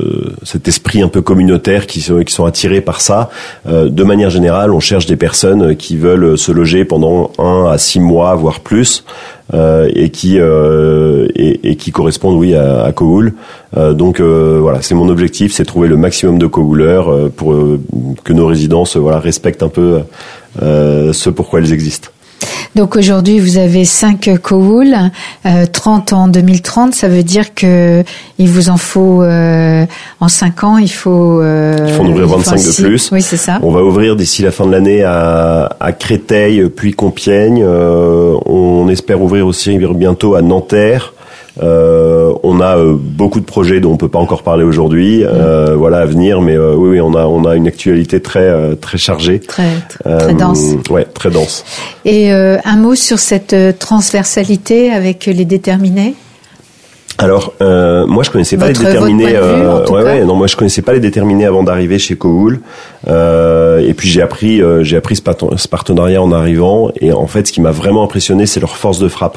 cet esprit un peu communautaire, qui sont, qui sont attirés par ça. Euh, de manière générale, on cherche des personnes qui veulent se loger pendant un à six mois, voire plus. Euh, et qui euh, et, et qui correspondent oui à, à Cowool. Euh, donc euh, voilà, c'est mon objectif, c'est trouver le maximum de cowoolers euh, pour euh, que nos résidences euh, voilà respectent un peu euh, ce pourquoi elles existent. Donc aujourd'hui, vous avez cinq Cowool, euh, trente en deux mille trente. Ça veut dire que il vous en faut euh, en cinq ans, il faut. Euh, il faut en ouvrir vingt-cinq de plus. Oui, c'est ça. On va ouvrir d'ici la fin de l'année à, à Créteil, puis Compiègne. Euh, on espère ouvrir aussi bientôt à Nanterre. Euh, on a euh, beaucoup de projets dont on peut pas encore parler aujourd'hui, euh, mmh. voilà à venir, mais euh, oui, oui, on a on a une actualité très euh, très chargée, très très, très euh, dense. Ouais, très dense. Et euh, un mot sur cette transversalité avec les déterminés. Alors, euh, moi, je connaissais pas votre, les déterminés. Votre point de vue, en tout ouais, cas. ouais, non, moi, je connaissais pas les déterminés avant d'arriver chez Cowool. Euh, et puis, j'ai appris, euh, j'ai appris ce, pat- ce partenariat en arrivant. Et en fait, ce qui m'a vraiment impressionné, c'est leur force de frappe.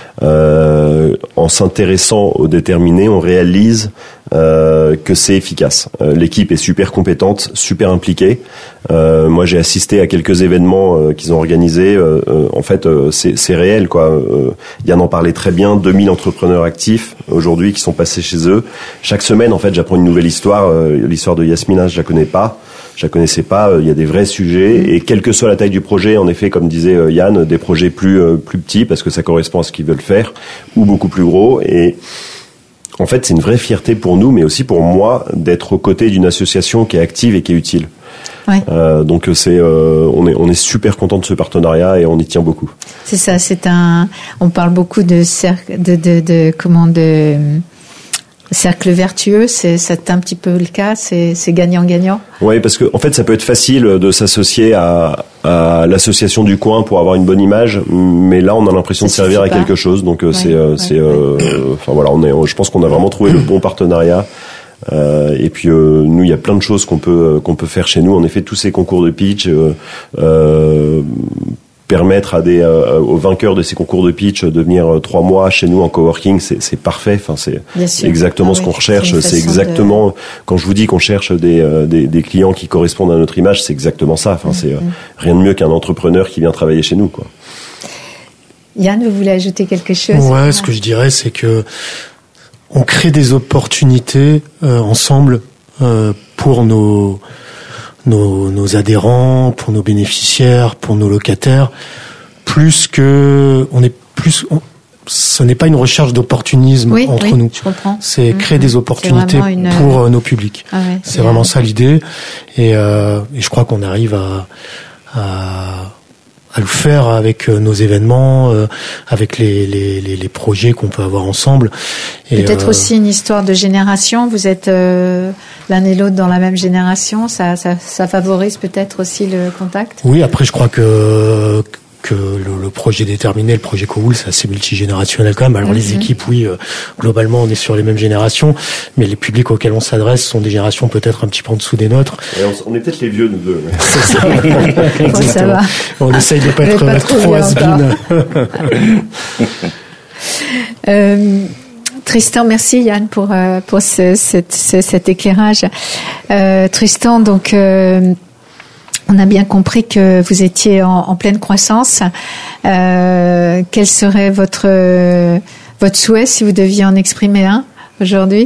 Euh, en s'intéressant aux déterminés, on réalise euh, que c'est efficace. Euh, l'équipe est super compétente, super impliquée. Euh, moi, j'ai assisté à quelques événements euh, qu'ils ont organisés. Euh, euh, en fait, euh, c'est, c'est réel, quoi. Euh, Yann en parlait très bien. deux mille entrepreneurs actifs aujourd'hui qui sont passés chez eux. Chaque semaine, en fait, j'apprends une nouvelle histoire. Euh, l'histoire de Yasmina, je la connais pas. Je la connaissais pas. Il y a des vrais sujets et quelle que soit la taille du projet, en effet, comme disait Yann, des projets plus plus petits parce que ça correspond à ce qu'ils veulent faire, ou beaucoup plus gros. Et en fait, c'est une vraie fierté pour nous, mais aussi pour moi, d'être aux côtés d'une association qui est active et qui est utile. Ouais. Euh, donc c'est, euh, on est on est super content de ce partenariat et on y tient beaucoup. C'est ça. C'est un. On parle beaucoup de cercle, de de, de comment de cercle vertueux, c'est, c'est un petit peu le cas, c'est, c'est gagnant-gagnant. Oui, parce que en fait, ça peut être facile de s'associer à, à l'association du coin pour avoir une bonne image, mais là, on a l'impression ça de servir à pas. quelque chose. Donc ouais, c'est, ouais, c'est, ouais. euh, enfin voilà, on est, je pense qu'on a vraiment trouvé le bon partenariat. Euh, et puis euh, nous, il y a plein de choses qu'on peut qu'on peut faire chez nous. En effet, tous ces concours de pitch. Euh, euh, permettre à des euh, aux vainqueurs de ces concours de pitch de venir euh, trois mois chez nous en coworking, c'est c'est parfait. Enfin, c'est exactement ah, ce oui. qu'on recherche. C'est, c'est exactement de... quand je vous dis qu'on cherche des, euh, des des clients qui correspondent à notre image, c'est exactement ça. Enfin, mmh, c'est euh, mmh. rien de mieux qu'un entrepreneur qui vient travailler chez nous, quoi. Yann, vous voulez ajouter quelque chose ? Ouais, ce que je dirais, c'est que on crée des opportunités euh, ensemble euh, pour nos Nos, nos adhérents, pour nos bénéficiaires, pour nos locataires, plus que on est plus, on, ce n'est pas une recherche d'opportunisme oui, entre oui, nous. Je comprends. C'est créer mmh. des opportunités une... pour euh, nos publics. Ah ouais, c'est vraiment ça l'idée, et, euh, et je crois qu'on arrive à, à à le faire avec nos événements, euh, avec les, les, les, les projets qu'on peut avoir ensemble. Et peut-être euh, aussi une histoire de génération. Vous êtes euh, l'un et l'autre dans la même génération. Ça, ça, ça favorise peut-être aussi le contact. Oui, après je crois que que le, le projet déterminé, le projet Cowool, c'est assez multigénérationnel quand même. Alors, mm-hmm. les équipes, oui, euh, globalement, on est sur les mêmes générations, mais les publics auxquels on s'adresse sont des générations peut-être un petit peu en dessous des nôtres. Et on, on est peut-être les vieux, nous deux. Mais... C'est ça. Bon, ça va. On essaye de pas être pas trop, trop has-been. euh, Tristan, merci Yann pour euh, pour ce, cet, ce, cet éclairage. Euh, Tristan, donc euh, on a bien compris que vous étiez en, en pleine croissance. Euh, quel serait votre euh, votre souhait si vous deviez en exprimer un aujourd'hui?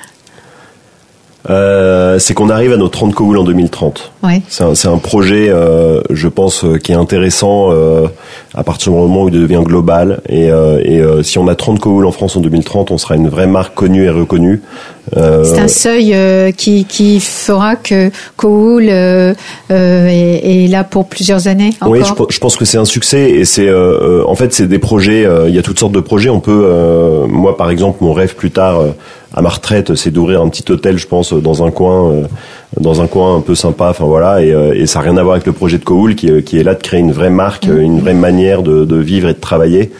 Euh, c'est qu'on arrive à nos trente Cowool en deux mille trente. Oui. C'est un, c'est un projet, euh, je pense, euh, qui est intéressant euh, à partir du moment où il devient global. Et, euh, et euh, si on a trente Cowool en France en deux mille trente, on sera une vraie marque connue et reconnue. Euh, c'est un seuil euh, qui, qui fera que Cowool euh, euh, est, est là pour plusieurs années encore. Oui, je, je pense que c'est un succès et c'est euh, en fait c'est des projets. Euh, il y a toutes sortes de projets. On peut, euh, moi par exemple, mon rêve plus tard. Euh, à ma retraite, c'est d'ouvrir un petit hôtel, je pense, dans un coin, euh, dans un coin un peu sympa. Enfin voilà, et, euh, et ça n'a rien à voir avec le projet de Cowool, qui, qui est là de créer une vraie marque, mmh. une vraie manière de, de vivre et de travailler.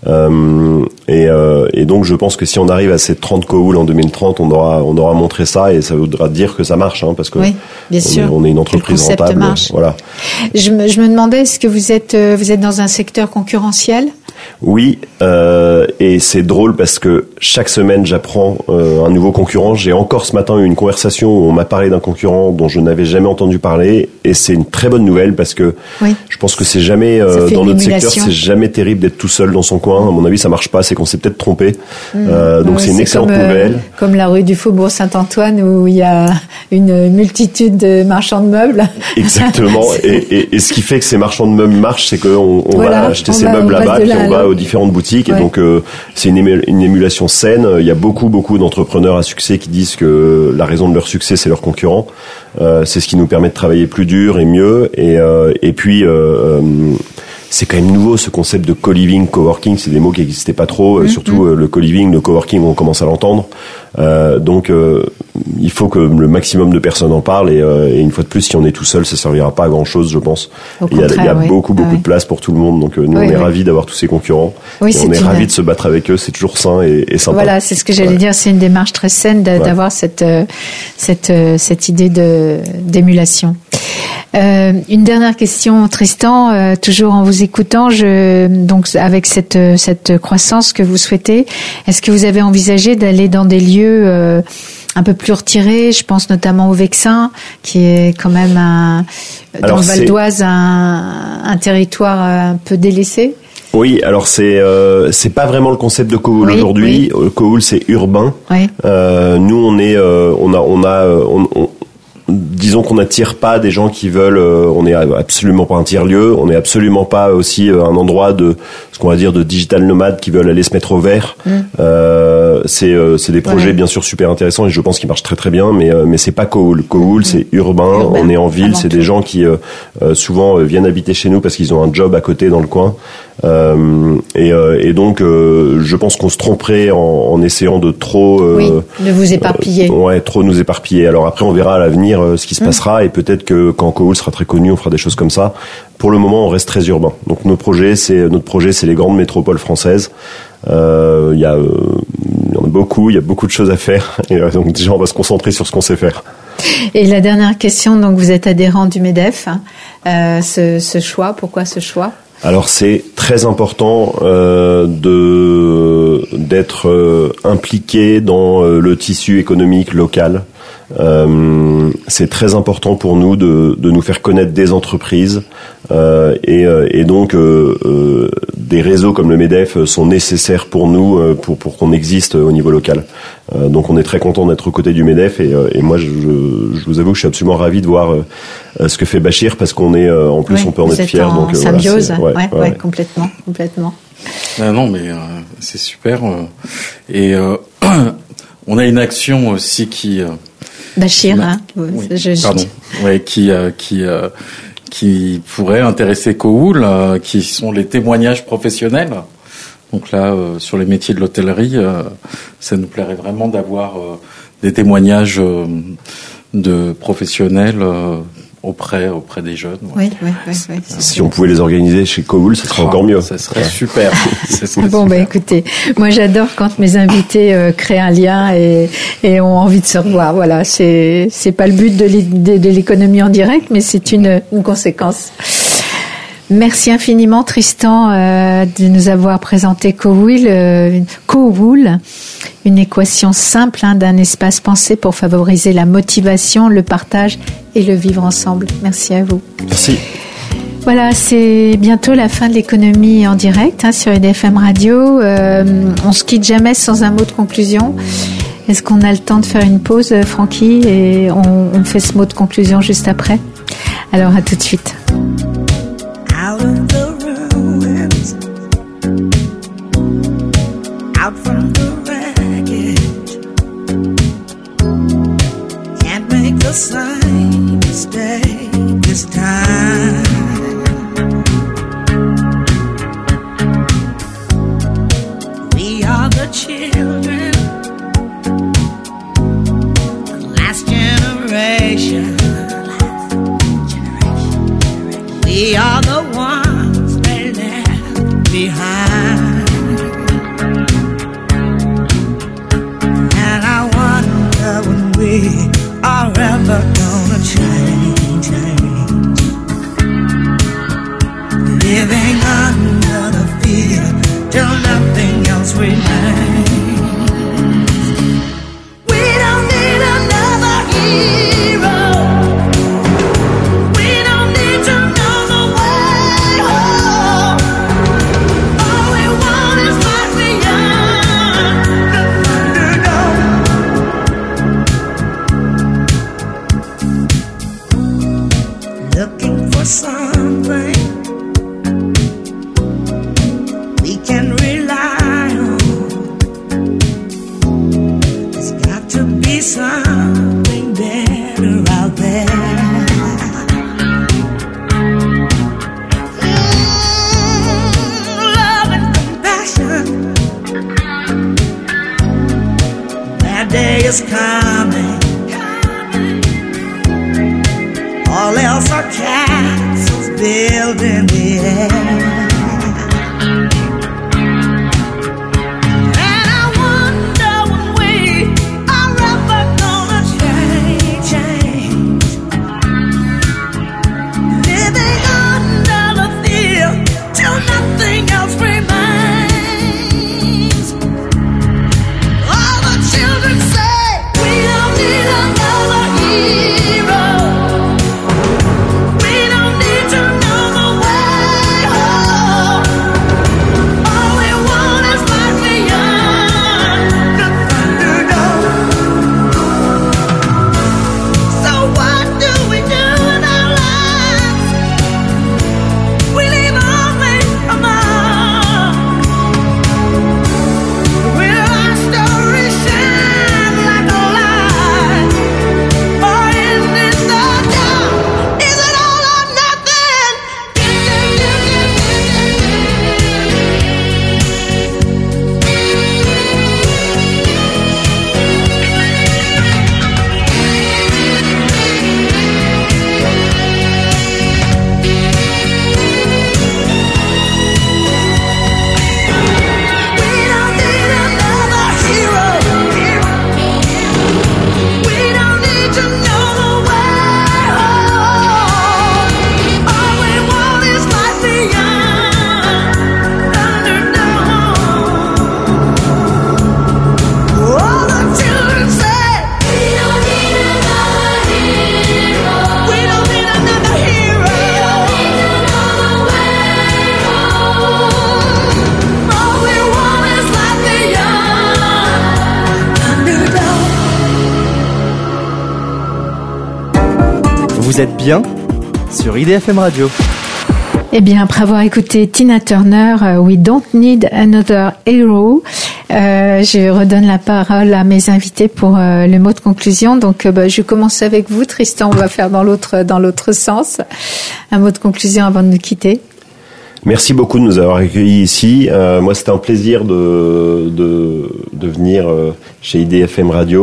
Euh, et, euh, et donc, je pense que si on arrive à ces trente Cowool en deux mille trente, on aura, on aura montré ça, et ça voudra dire que ça marche, hein, parce que oui, bien on, sûr. Est, on est une entreprise le concept rentable. Marche. Voilà. Je me, je me demandais, est-ce que vous êtes, vous êtes dans un secteur concurrentiel? Oui, euh, et c'est drôle parce que chaque semaine j'apprends euh, un nouveau concurrent. J'ai encore ce matin eu une conversation où on m'a parlé d'un concurrent dont je n'avais jamais entendu parler, et c'est une très bonne nouvelle parce que oui. je pense que c'est jamais euh, dans notre secteur, c'est jamais terrible d'être tout seul dans son coin. À mon avis, ça marche pas, c'est qu'on s'est peut-être trompé. Mmh. Euh, donc ouais, c'est une c'est excellente comme, nouvelle. Euh, comme la rue du Faubourg Saint-Antoine où il y a une multitude de marchands de meubles. Exactement. et, et, et ce qui fait que ces marchands de meubles marchent, c'est qu'on on voilà, va acheter on ces va, meubles là-bas, puis on va aux différentes boutiques, ouais. et donc euh, c'est une, ému- une émulation saine. Il y a beaucoup, beaucoup d'entrepreneurs à succès qui disent que la raison de leur succès, c'est leurs concurrents. Euh, c'est ce qui nous permet de travailler plus dur et mieux. Et, euh, et puis, euh, c'est quand même nouveau ce concept de co-living, co-working. C'est des mots qui n'existaient pas trop. Mm-hmm. Surtout euh, le co-living, le co-working, on commence à l'entendre. Euh, donc, euh, il faut que le maximum de personnes en parlent. Et, euh, et une fois de plus, si on est tout seul, ça servira pas à grand chose, je pense. Il y a, il y a oui. beaucoup, beaucoup ah, oui. de place pour tout le monde. Donc, nous, oui, on est oui. ravis d'avoir tous ces concurrents. Oui, on est une... ravis de se battre avec eux. C'est toujours sain et, et sympa. Voilà, c'est ce que j'allais ouais. dire. C'est une démarche très saine de, ouais. d'avoir cette, cette, cette idée de, d'émulation. Euh, une dernière question, Tristan, euh, toujours en vous écoutant, je, donc avec cette, cette croissance que vous souhaitez, est-ce que vous avez envisagé d'aller dans des lieux euh, un peu plus retirés? Je pense notamment au Vexin, qui est quand même un, alors dans le Val d'Oise un, un territoire un peu délaissé. Oui, alors c'est euh, c'est pas vraiment le concept de Cowool oui, aujourd'hui. Oui. Cowool c'est urbain. Oui. Euh, nous on est euh, on a on a on, on disons qu'on n'attire pas des gens qui veulent, euh, on n'est absolument pas un tiers-lieu, on n'est absolument pas aussi euh, un endroit de ce qu'on va dire de digital nomades qui veulent aller se mettre au vert. Mm. Euh, c'est euh, c'est des projets ouais. bien sûr super intéressants et je pense qu'ils marchent très très bien, mais euh, mais c'est pas Cowool. Cowool mm. c'est urbain, urbain, on est en ville, c'est tout. Des gens qui euh, euh, souvent euh, viennent habiter chez nous parce qu'ils ont un job à côté dans le coin. Euh, et, euh, et donc euh, je pense qu'on se tromperait en, en essayant de trop euh, oui, de vous éparpiller. Euh, ouais, trop nous éparpiller. Alors après on verra à l'avenir euh, ce qui se mmh. passera et peut-être que quand Cowool sera très connu, on fera des choses comme ça. Pour le moment, on reste très urbain. Donc nos projets, c'est notre projet, c'est les grandes métropoles françaises. Euh, il y a, euh, il y en a beaucoup, il y a beaucoup de choses à faire. Et euh, donc déjà, on va se concentrer sur ce qu'on sait faire. Et la dernière question, donc vous êtes adhérent du MEDEF. Euh, ce, ce choix, pourquoi ce choix ? Alors c'est très important euh, de d'être euh, impliqué dans euh, le tissu économique local. Euh, c'est très important pour nous de, de nous faire connaître des entreprises euh, et, et donc euh, euh, des réseaux comme le MEDEF sont nécessaires pour nous euh, pour, pour qu'on existe au niveau local. Euh, donc on est très content d'être aux côtés du MEDEF et, et moi je, je vous avoue que je suis absolument ravi de voir euh, ce que fait Bachir parce qu'on est euh, en plus oui, on peut en être fier. Donc symbiose, voilà, ouais, ouais, ouais, ouais, complètement, complètement. Ah non mais euh, c'est super euh, et euh, on a une action aussi qui euh, Bachir, hein, oui, je, je... pardon, ouais, qui euh, qui euh, qui pourrait intéresser Cowool, euh, qui sont les témoignages professionnels. Donc là, euh, sur les métiers de l'hôtellerie, euh, ça nous plairait vraiment d'avoir euh, des témoignages euh, de professionnels euh, auprès auprès des jeunes. Oui, oui, oui, oui. Si on pouvait les organiser chez Koboul, ce serait oh, encore mieux. Ça serait super. ça serait bon, super. bah écoutez, moi j'adore quand mes invités euh, créent un lien et, et ont envie de se revoir. Voilà, c'est c'est pas le but de, de, de l'économie en direct, mais c'est une, une conséquence. Merci infiniment Tristan euh, de nous avoir présenté Kowool, euh, Kowool, une équation simple hein, d'un espace pensé pour favoriser la motivation, le partage et le vivre ensemble. Merci à vous. Merci. Voilà, c'est bientôt la fin de l'économie en direct hein, sur I D F M Radio. Euh, on se quitte jamais sans un mot de conclusion. Est-ce qu'on a le temps de faire une pause, Francky, et on, on fait ce mot de conclusion juste après? Alors à tout de suite. Out of the ruins, out from the wreckage, can't make the same mistake this time. We are the children, the last generation. We are the ones they left behind. And I wonder when we are ever gonna change, change. Living under the fear till nothing else remains. We don't need another hero. Something we can rely on. There's got to be something better out there. Mm, love and compassion. That day is coming. All else are castles built in the air. And I wonder when we are ever gonna change, change. Living under the fear till nothing else remains. All the children say we don't need another hero. Vous êtes bien sur I D F M Radio. Eh bien, après avoir écouté Tina Turner, uh, We Don't Need Another Hero, euh, je redonne la parole à mes invités pour euh, le mot de conclusion. Donc, euh, bah, je commence avec vous, Tristan. On va faire dans l'autre dans l'autre sens. Un mot de conclusion avant de nous quitter. Merci beaucoup de nous avoir accueillis ici. Euh, moi, c'était un plaisir de, de, de venir euh, chez I D F M Radio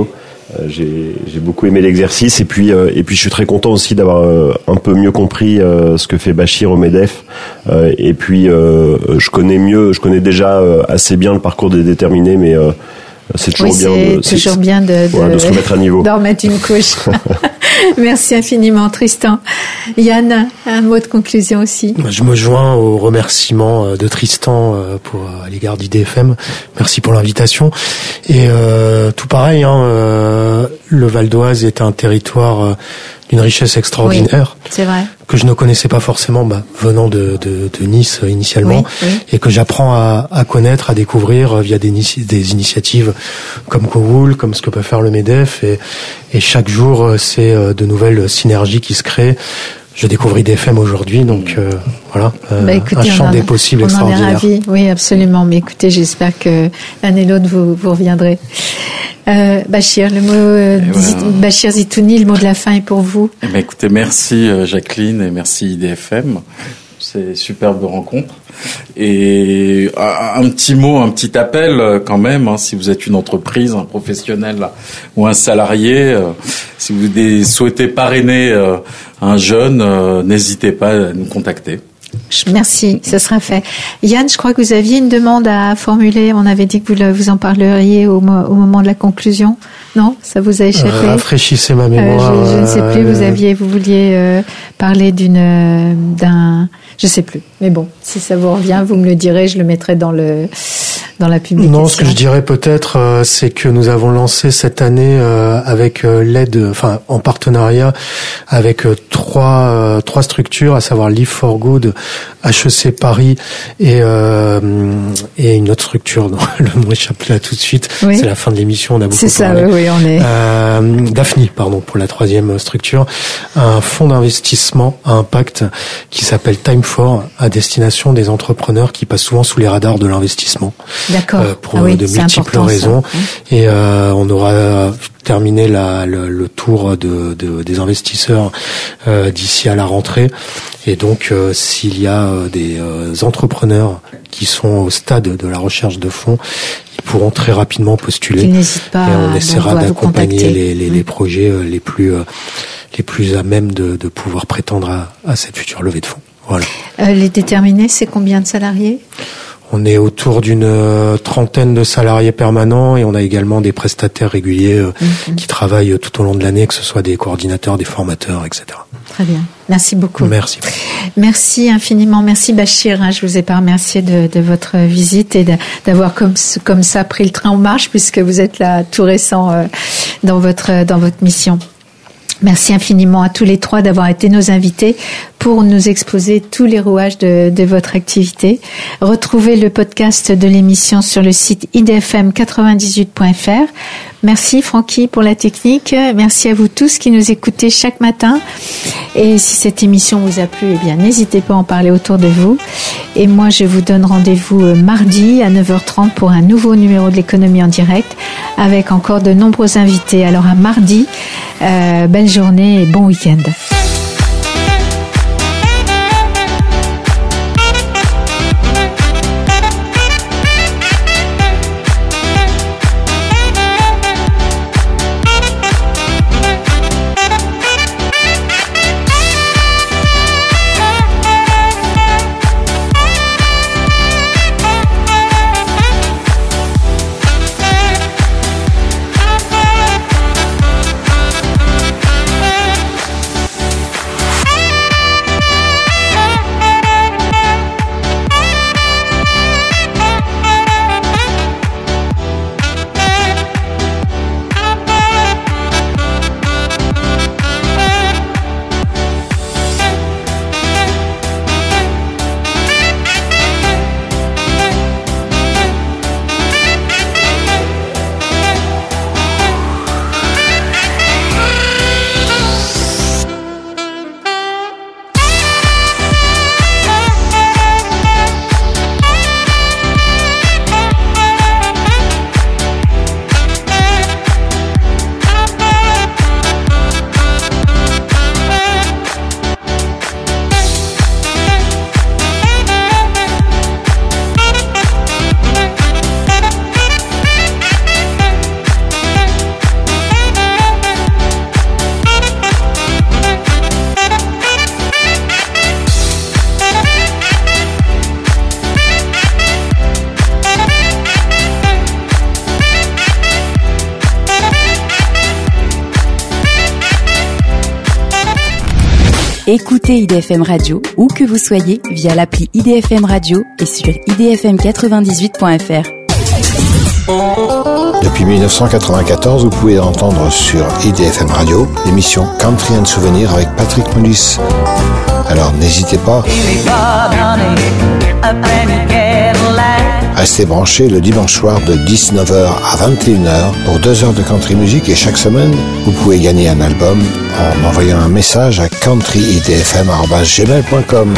Euh, j'ai, j'ai beaucoup aimé l'exercice et puis euh, et puis je suis très content aussi d'avoir euh, un peu mieux compris euh, ce que fait Bachir au MEDEF. Euh, et puis euh, je connais mieux, je connais déjà euh, assez bien le parcours des déterminés, mais euh, c'est toujours oui, bien. C'est de, toujours c'est, bien de, de, voilà, de se remettre à niveau. D'en remettre une couche. Merci infiniment, Tristan. Yann, un mot de conclusion aussi. Je me joins aux remerciements de Tristan pour à l'égard d'I D F M. Merci pour l'invitation. Et euh, tout pareil, hein, euh, le Val d'Oise est un territoire euh, d'une richesse extraordinaire. Oui, c'est vrai. Que je ne connaissais pas forcément, bah, venant de, de, de Nice initialement, oui, oui. et que j'apprends à, à connaître, à découvrir via des, des initiatives comme Cowool, comme ce que peut faire le MEDEF, et, et chaque jour c'est de nouvelles synergies qui se créent. Je découvre I D F M aujourd'hui, donc euh, voilà, euh, bah, écoutez, un champ en, des possibles on extraordinaire. On en est ravis, oui absolument, mais écoutez, j'espère que l'un et l'autre vous, vous reviendrez. Euh, Bachir, le mot euh, voilà. Bachir Zitouni, le mot de la fin est pour vous. Eh bien, écoutez, merci Jacqueline et merci I D F M. C'est superbe rencontre. Et un petit mot, un petit appel quand même, hein, si vous êtes une entreprise, un professionnel ou un salarié, euh, si vous dé- souhaitez parrainer euh, un jeune, euh, n'hésitez pas à nous contacter. Merci, ça sera fait. Yann, je crois que vous aviez une demande à formuler. On avait dit que vous, vous en parleriez au, mo- au moment de la conclusion. Non, ça vous a échappé. Euh, rafraîchissez ma mémoire. Euh, je, je ne sais plus. Euh, Vous aviez, vous vouliez euh, parler d'une, euh, d'un, je sais plus. Mais bon, si ça vous revient, vous me le direz. Je le mettrai dans le, dans la publication. Non, ce que je dirais peut-être, euh, c'est que nous avons lancé cette année euh, avec euh, l'aide, enfin en partenariat avec euh, trois euh, trois structures, à savoir Live for Good, H E C Paris et euh, et une autre structure dont le mot échappe là tout de suite. Oui. C'est la fin de l'émission, on a beaucoup C'est ça, parlé. oui, oui, on est. Euh, Daphne, pardon, pour la troisième structure, un fonds d'investissement à impact qui s'appelle Time for, à destination des entrepreneurs qui passent souvent sous les radars de l'investissement. D'accord. Euh, pour ah oui, de c'est multiples important, raisons. ça. Et euh, on aura terminé la, le, le tour de, de, des investisseurs euh, d'ici à la rentrée. Et donc, euh, s'il y a euh, des euh, entrepreneurs qui sont au stade de la recherche de fonds, ils pourront très rapidement postuler. Ils n'hésitent pas et on à, essaiera donc, à vous d'accompagner contacter. les, les, Oui. les projets euh, les plus euh, les plus à même de, de pouvoir prétendre à, à cette future levée de fonds. Voilà. Euh, les déterminés, c'est combien de salariés? On est autour d'une euh, trentaine de salariés permanents et on a également des prestataires réguliers euh, Mm-hmm. qui travaillent tout au long de l'année, que ce soit des coordinateurs, des formateurs, et cetera. Très bien. Merci beaucoup. Merci. Merci infiniment. Merci Bachir. Hein, je vous ai pas remercié de, de votre visite et de, d'avoir comme, comme ça pris le train en marche puisque vous êtes là tout récent euh, dans votre dans votre mission. Merci infiniment à tous les trois d'avoir été nos invités pour nous exposer tous les rouages de, de votre activité. Retrouvez le podcast de l'émission sur le site i d f m quatre-vingt-dix-huit point f r. Merci Francky pour la technique. Merci à vous tous qui nous écoutez chaque matin. Et si cette émission vous a plu, eh bien, n'hésitez pas à en parler autour de vous. Et moi, je vous donne rendez-vous mardi à neuf heures trente pour un nouveau numéro de l'économie en direct avec encore de nombreux invités. Alors à mardi, euh, belle journée et bon week-end. Écoutez I D F M Radio où que vous soyez via l'appli I D F M Radio et sur I D F M quatre-vingt-dix-huit point F R. Depuis mille neuf cent quatre-vingt-quatorze, vous pouvez entendre sur I D F M Radio l'émission Country and Souvenir avec Patrick Mullis. Alors n'hésitez pas. Restez branchés le dimanche soir de dix-neuf heures à vingt et une heures pour deux heures de country music et chaque semaine, vous pouvez gagner un album en envoyant un message à country i d f m arobase gmail point com.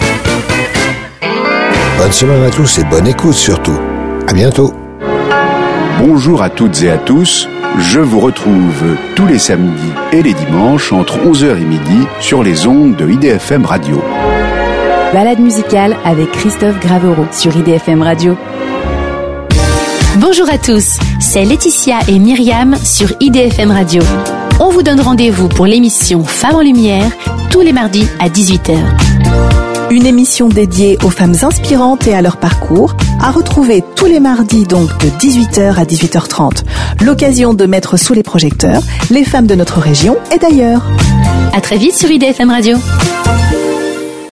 Bonne semaine à tous et bonne écoute surtout. À bientôt. Bonjour à toutes et à tous. Je vous retrouve tous les samedis et les dimanches entre onze heures et midi sur les ondes de I D F M Radio. Balade musicale avec Christophe Gravereau sur I D F M Radio. Bonjour à tous, c'est Laetitia et Myriam sur I D F M Radio. On vous donne rendez-vous pour l'émission Femmes en Lumière tous les mardis à dix-huit heures. Une émission dédiée aux femmes inspirantes et à leur parcours, à retrouver tous les mardis donc de dix-huit heures à dix-huit heures trente. L'occasion de mettre sous les projecteurs les femmes de notre région et d'ailleurs. À très vite sur I D F M Radio.